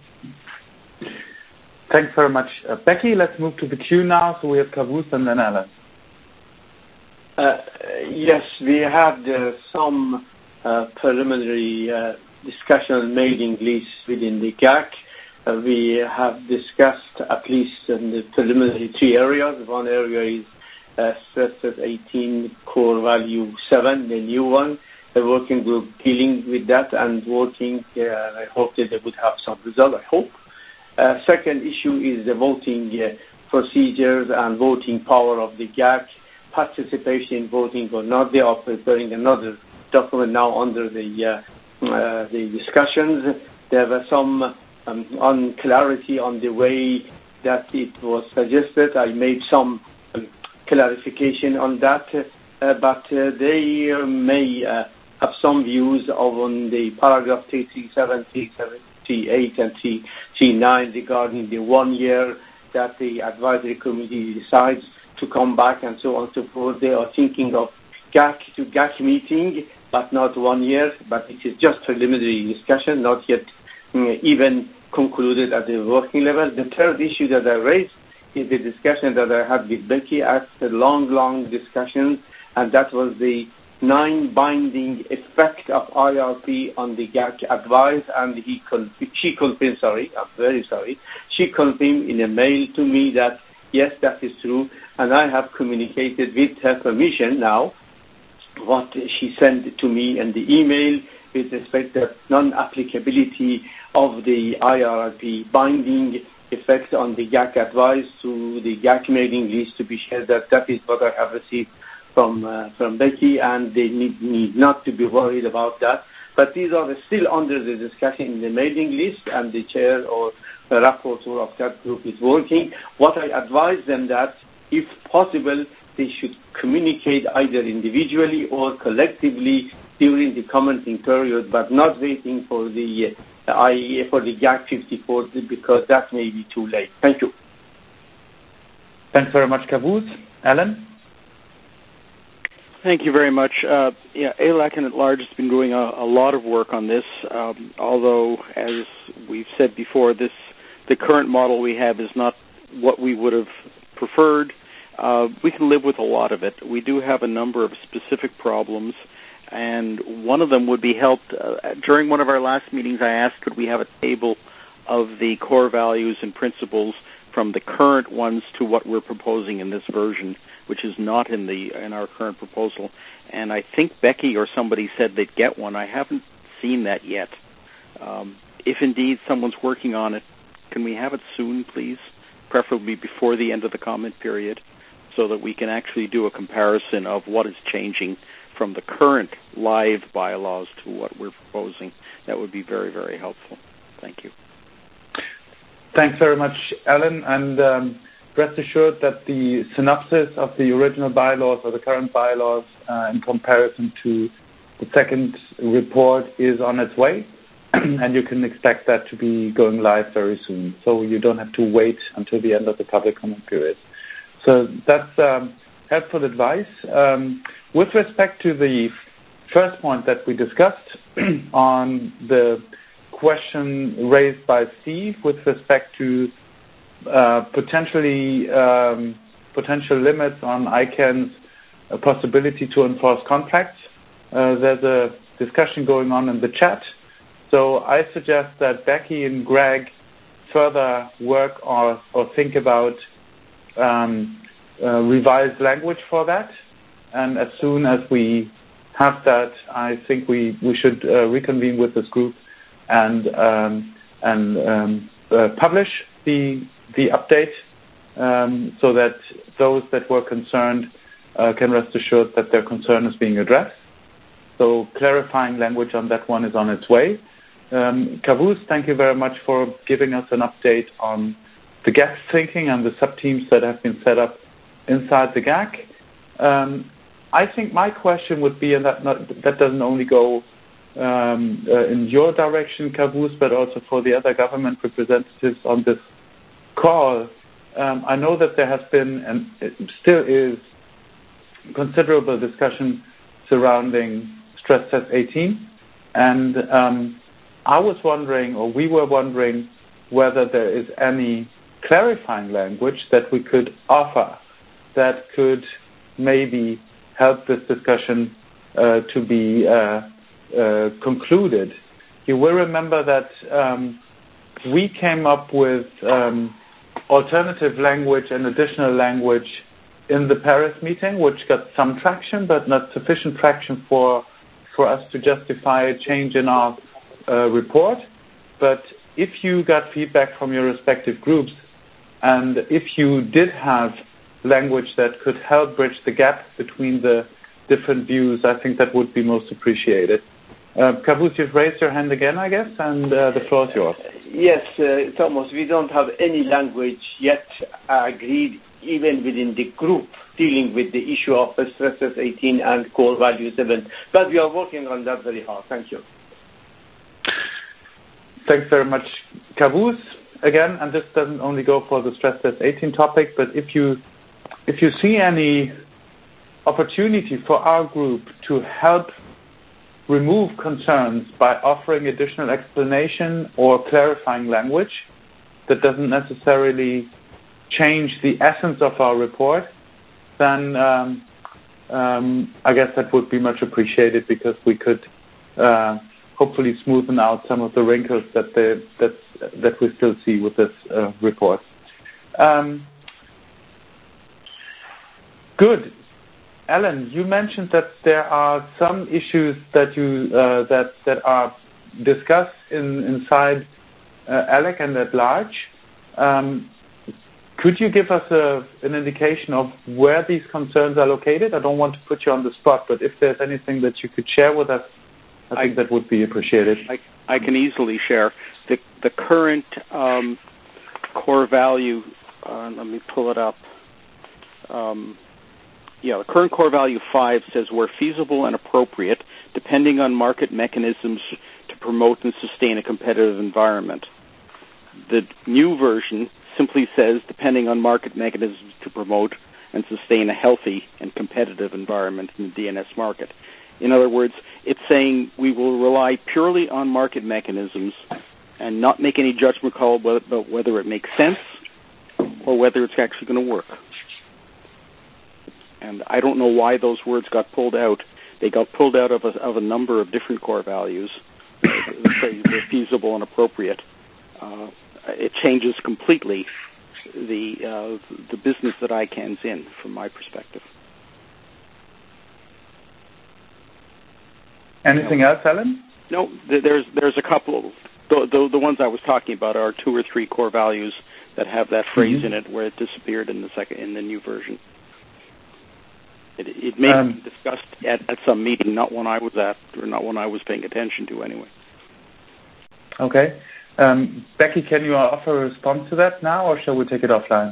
Thanks very much, uh, Becky. Let's move to the queue now. So we have Kavus and then Alan. Uh, yes, we had uh, some uh, preliminary uh, discussion on mailing lists within the G A C. Uh, we have discussed at least in the preliminary three areas. One area is uh, S S eighteen core value seven, the new one. The working group dealing with that and working. Uh, I hope that they would have some result. I hope. Uh, second issue is the voting uh, procedures and voting power of the G A C, participation in voting or not. They are preparing another document now under the uh, uh, the discussions. There were some um, unclarity on the way that it was suggested. I made some um, clarification on that, uh, but uh, they uh, may uh, have some views on the paragraph three thirty-seven, three thirty-eight, and three thirty-nine regarding the one year that the advisory committee decides to come back and so on and so forth. They are thinking of G A C to G A C meeting, but not one year, but it is just preliminary discussion, not yet um, even concluded at the working level. The third issue that I raised is the discussion that I had with Becky after long, long discussions, and that was the non-binding effect of I R P on the G A C advice, and he con- she confirmed, sorry, I'm very sorry, she confirmed in a mail to me that, yes, that is true, and I have communicated with her permission now what she sent to me in the email with respect to non-applicability of the I R P binding effect on the G A C advice to the G A C mailing list to be shared. That that is what I have received from uh, from Becky, and they need, need not to be worried about that. But these are still under the discussion in the mailing list, and the chair or the rapporteur of that group is working. What I advise them that, if possible, they should communicate either individually or collectively during the commenting period, but not waiting for the uh, I E A for the G A C fifty-four, because that may be too late. Thank you. Thanks very much, Kavus. Alan? Thank you very much. Uh, yeah, A L A C N at large has been doing a, a lot of work on this, um, although, as we've said before, this the current model we have is not what we would have preferred. Uh, we can live with a lot of it. We do have a number of specific problems, and one of them would be helped. Uh, during one of our last meetings, I asked, could we have a table of the core values and principles from the current ones to what we're proposing in this version, which is not in the in our current proposal. And I think Becky or somebody said they'd get one. I haven't seen that yet. Um, if indeed someone's working on it, can we have it soon, please? Preferably before the end of the comment period, so that we can actually do a comparison of what is changing from the current live bylaws to what we're proposing. That would be very, very helpful. Thank you. Thanks very much, Alan. And um, rest assured that the synopsis of the original bylaws or the current bylaws uh, in comparison to the second report is on its way, and you can expect that to be going live very soon. So you don't have to wait until the end of the public comment period. So that's um, helpful advice. Um, with respect to the first point that we discussed on the question raised by Steve with respect to uh, potentially um, potential limits on I CANN's uh, possibility to enforce contracts, uh, there's a discussion going on in the chat. So I suggest that Becky and Greg further work or, or think about um, uh, revised language for that. And as soon as we have that, I think we, we should uh, reconvene with this group and um, and um, uh, publish the the update um, so that those that were concerned uh, can rest assured that their concern is being addressed. So clarifying language on that one is on its way. Um, Kavuz, thank you very much for giving us an update on the G A C thinking and the sub-teams that have been set up inside the G A C. Um, I think my question would be, and that, not, that doesn't only go um, uh, in your direction, Kavuz, but also for the other government representatives on this call. Um, I know that there has been, and it still is, considerable discussion surrounding stress test eighteen. And um, I was wondering, or we were wondering, whether there is any clarifying language that we could offer that could maybe help this discussion uh, to be uh, uh, concluded. You will remember that um, we came up with um, alternative language and additional language in the Paris meeting, which got some traction, but not sufficient traction for for us to justify a change in our uh, report. But if you got feedback from your respective groups, and if you did have language that could help bridge the gap between the different views, I think that would be most appreciated. Uh, Kavuz, you've raised your hand again, I guess, and uh, the floor is yours. Yes, uh, Thomas, we don't have any language yet agreed, even within the group, dealing with the issue of stress test eighteen and core value seven. But we are working on that very hard. Thank you. Thanks very much, Kavuz. Again, and this doesn't only go for the stress test eighteen topic, but if you if you see any opportunity for our group to help remove concerns by offering additional explanation or clarifying language that doesn't necessarily change the essence of our report, then um, um, I guess that would be much appreciated, because we could uh, hopefully smoothen out some of the wrinkles that they, that that we still see with this uh, report. Um, good. Alan, you mentioned that there are some issues that you uh, that that are discussed in, inside uh, A L E C and at large. Um, could you give us a, an indication of where these concerns are located? I don't want to put you on the spot, but if there's anything that you could share with us, I think I, that would be appreciated. I, I can easily share. The, the current um, core value, uh, let me pull it up. Um, yeah, the current core value five says where feasible and appropriate, depending on market mechanisms to promote and sustain a competitive environment. The new version simply says depending on market mechanisms to promote and sustain a healthy and competitive environment in the D N S market. In other words, it's saying we will rely purely on market mechanisms and not make any judgment call about whether it makes sense or whether it's actually going to work. And I don't know why those words got pulled out. They got pulled out of a, of a number of different core values, the phrase feasible and appropriate. Uh, it changes completely the uh, the business that I CAN's in, from my perspective. Anything no. else, Alan? No, there's there's a couple. The, the, the ones I was talking about are two or three core values that have that phrase mm-hmm. in it, where it disappeared in the second in the new version. It, it may um, be discussed at, at some meeting, not one I was at, or not one I was paying attention to anyway. Okay. Um, Becky, can you offer a response to that now, or shall we take it offline?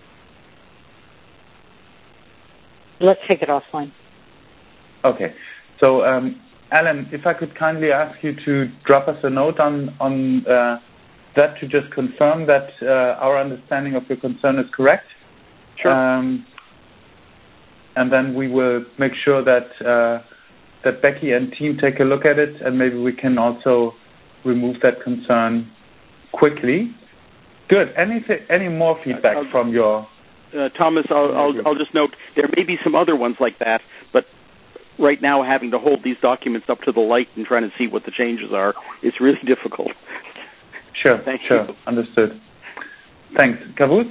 Let's take it offline. Okay. So, um, Alan, if I could kindly ask you to drop us a note on, on uh, that to just confirm that uh, our understanding of your concern is correct. Sure. Um, and then we will make sure that uh, that Becky and team take a look at it, and maybe we can also remove that concern quickly. Good. Any any more feedback uh, from your? Uh, Thomas, I'll, I'll, I'll just note there may be some other ones like that, but right now having to hold these documents up to the light and trying to see what the changes are is really difficult. Sure. Thank sure. you. Understood. Thanks. Kavuz?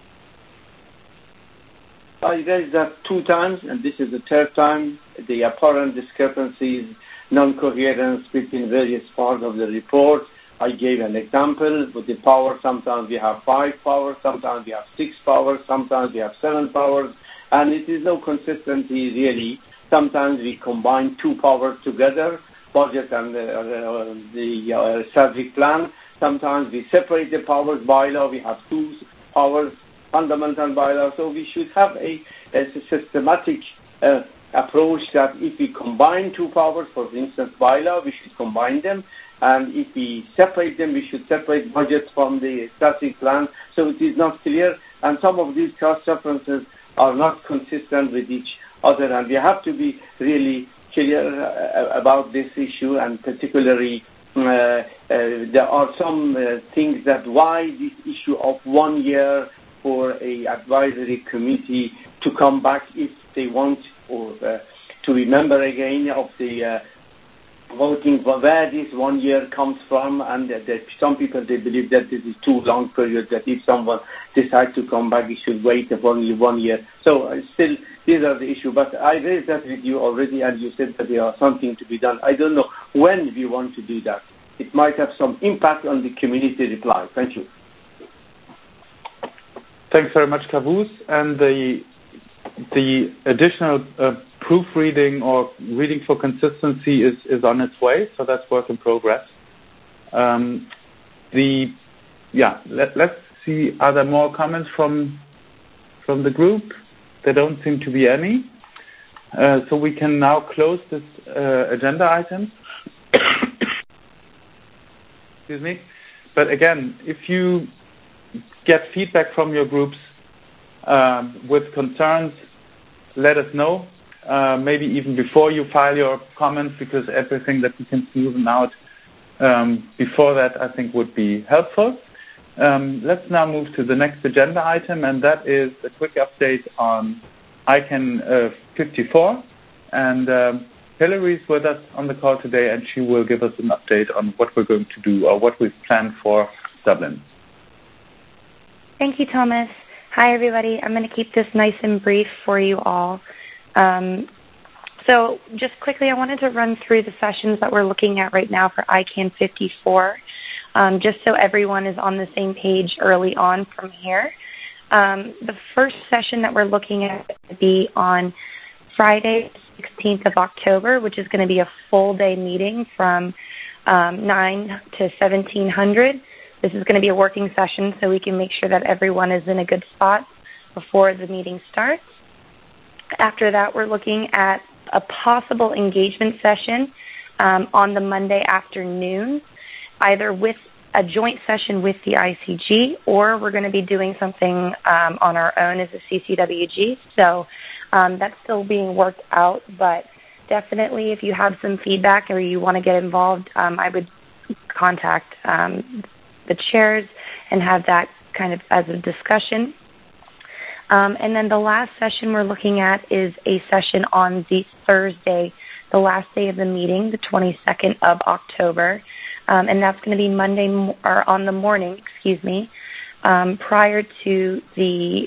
I raised that two times, and this is the third time. The apparent discrepancies, non-coherence between various parts of the report. I gave an example with the power. Sometimes we have five powers, sometimes we have six powers, sometimes we have seven powers, and it is no consistency really. Sometimes we combine two powers together, budget and uh, uh, the uh, strategic plan. Sometimes we separate the powers by law. We have two powers, fundamental by law. So we should have a, a systematic uh, approach that if we combine two powers, for instance, by law, we should combine them. And if we separate them, we should separate budgets from the strategic plan. So it is not clear. And some of these cross-references are not consistent with each other. And we have to be really clear uh, about this issue. And particularly, uh, uh, there are some uh, things that why this issue of one year for a advisory committee to come back if they want, or uh, to remember again of the uh, voting, where this one year comes from, and that, that some people, they believe that this is too long period, that if someone decides to come back, he should wait for only one year. So uh, still, these are the issues. But I raised that with you already, and you said that there are something to be done. I don't know when we want to do that. It might have some impact on the community reply. Thank you. Thanks very much, Kavuz. And the the additional uh, proofreading or reading for consistency is, is on its way, so that's work in progress. Um, the yeah, let, let's see. Are there more comments from from the group? There don't seem to be any. Uh, so we can now close this uh, agenda item. Excuse me. But again, if you get feedback from your groups um, with concerns, let us know. Uh, maybe even before you file your comments, because everything that we can smoothen out um, before that, I think, would be helpful. Um, let's now move to the next agenda item, and that is a quick update on I C A N uh, fifty-four. And um, Hillary's with us on the call today, and she will give us an update on what we're going to do or what we've planned for Dublin. Thank you, Thomas. Hi, everybody. I'm going to keep this nice and brief for you all. Um, so just quickly, I wanted to run through the sessions that we're looking at right now for I C A N fifty-four, um, just so everyone is on the same page early on from here. Um, the first session that we're looking at will be on Friday, sixteenth of October, which is going to be a full-day meeting from um, nine to seventeen hundred. This is going to be a working session, so we can make sure that everyone is in a good spot before the meeting starts. After that, we're looking at a possible engagement session um, on the Monday afternoon, either with a joint session with the I C G, or we're going to be doing something um, on our own as a C C W G. So um, that's still being worked out, but definitely if you have some feedback or you want to get involved, um, I would contact um, the chairs and have that kind of as a discussion. Um, and then the last session we're looking at is a session on the Thursday, the last day of the meeting, the twenty-second of October. Um, and that's going to be Monday, or on the morning, excuse me, um, prior to the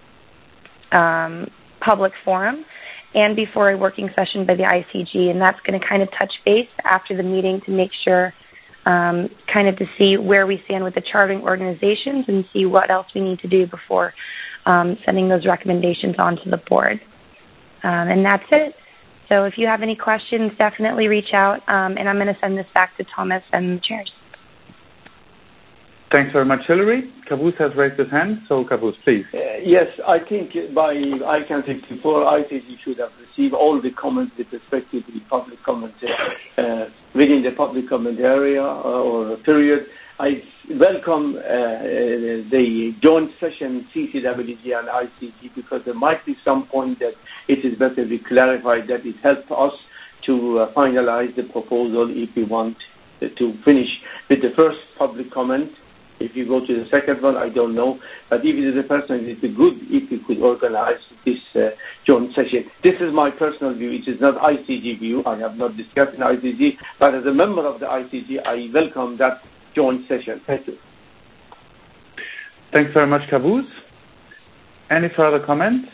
um, public forum and before a working session by the I C G. And that's going to kind of touch base after the meeting to make sure Um, kind of to see where we stand with the chartering organizations and see what else we need to do before um, sending those recommendations on to the board. Um, and that's it. So if you have any questions, definitely reach out, um, and I'm going to send this back to Thomas and the chairs. Thanks very much, Hillary. Caboose has raised his hand, so Caboose, please. Uh, yes, I think by I C A N sixty-four, I C G should have received all the comments with respect to the public comment uh, within the public comment area or period. I welcome uh, the joint session C C W G and I C G because there might be some point that it is better we clarify that it helps us to uh, finalize the proposal if we want to finish with the first public comment. If you go to the second one, I don't know. But if it is a person, it would be good if we could organize this uh, joint session. This is my personal view. It is not I C G view. I have not discussed in I C G. But as a member of the I C G, I welcome that joint session. Thank you. Thanks very much, Caboose. Any further comments?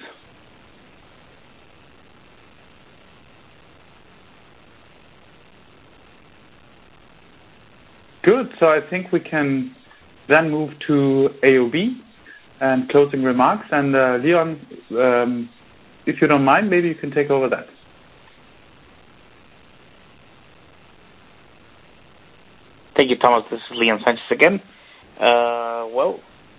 Good. So I think we can then move to A O B and closing remarks. And uh, Leon, um, if you don't mind, maybe you can take over that. Thank you, Thomas. This is Leon Sanchez again. Uh, well,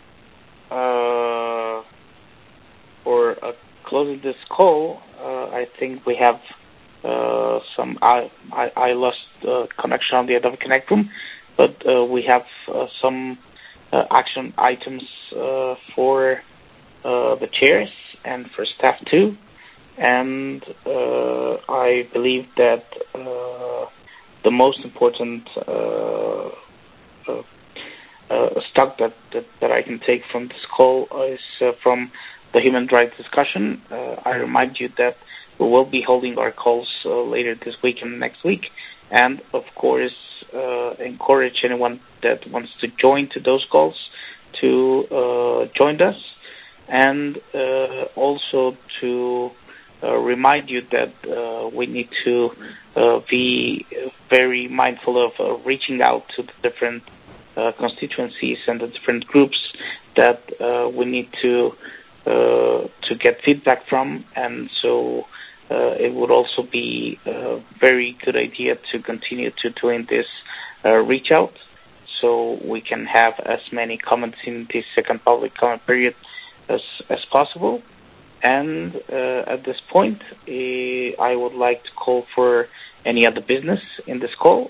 uh, for uh, closing this call, uh, I think we have uh, some. I I, I lost uh, connection on the Adobe Connect room, but uh, we have uh, some uh, action items uh, for uh, the chairs and for staff too, and uh, I believe that. Uh, The most important uh, uh, uh, stock that, that, that I can take from this call is uh, from the human rights discussion. Uh, I remind you that we will be holding our calls uh, later this week and next week, and of course uh, encourage anyone that wants to join to those calls to uh, join us, and uh, also to Uh, remind you that uh, we need to uh, be very mindful of uh, reaching out to the different uh, constituencies and the different groups that uh, we need to uh, to get feedback from, and so uh, it would also be a very good idea to continue to doing this uh, reach out, so we can have as many comments in this second public comment period as as possible. And uh, at this point, uh, I would like to call for any other business in this call.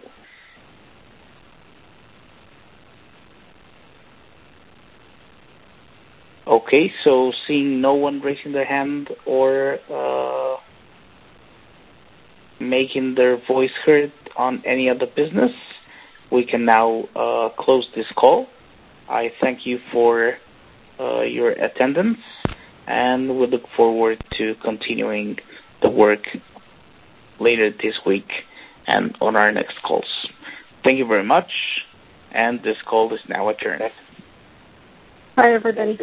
Okay, so seeing no one raising their hand or uh, making their voice heard on any other business, we can now uh, close this call. I thank you for uh, your attendance, and we look forward to continuing the work later this week and on our next calls. Thank you very much, and this call is now adjourned. Bye, everybody.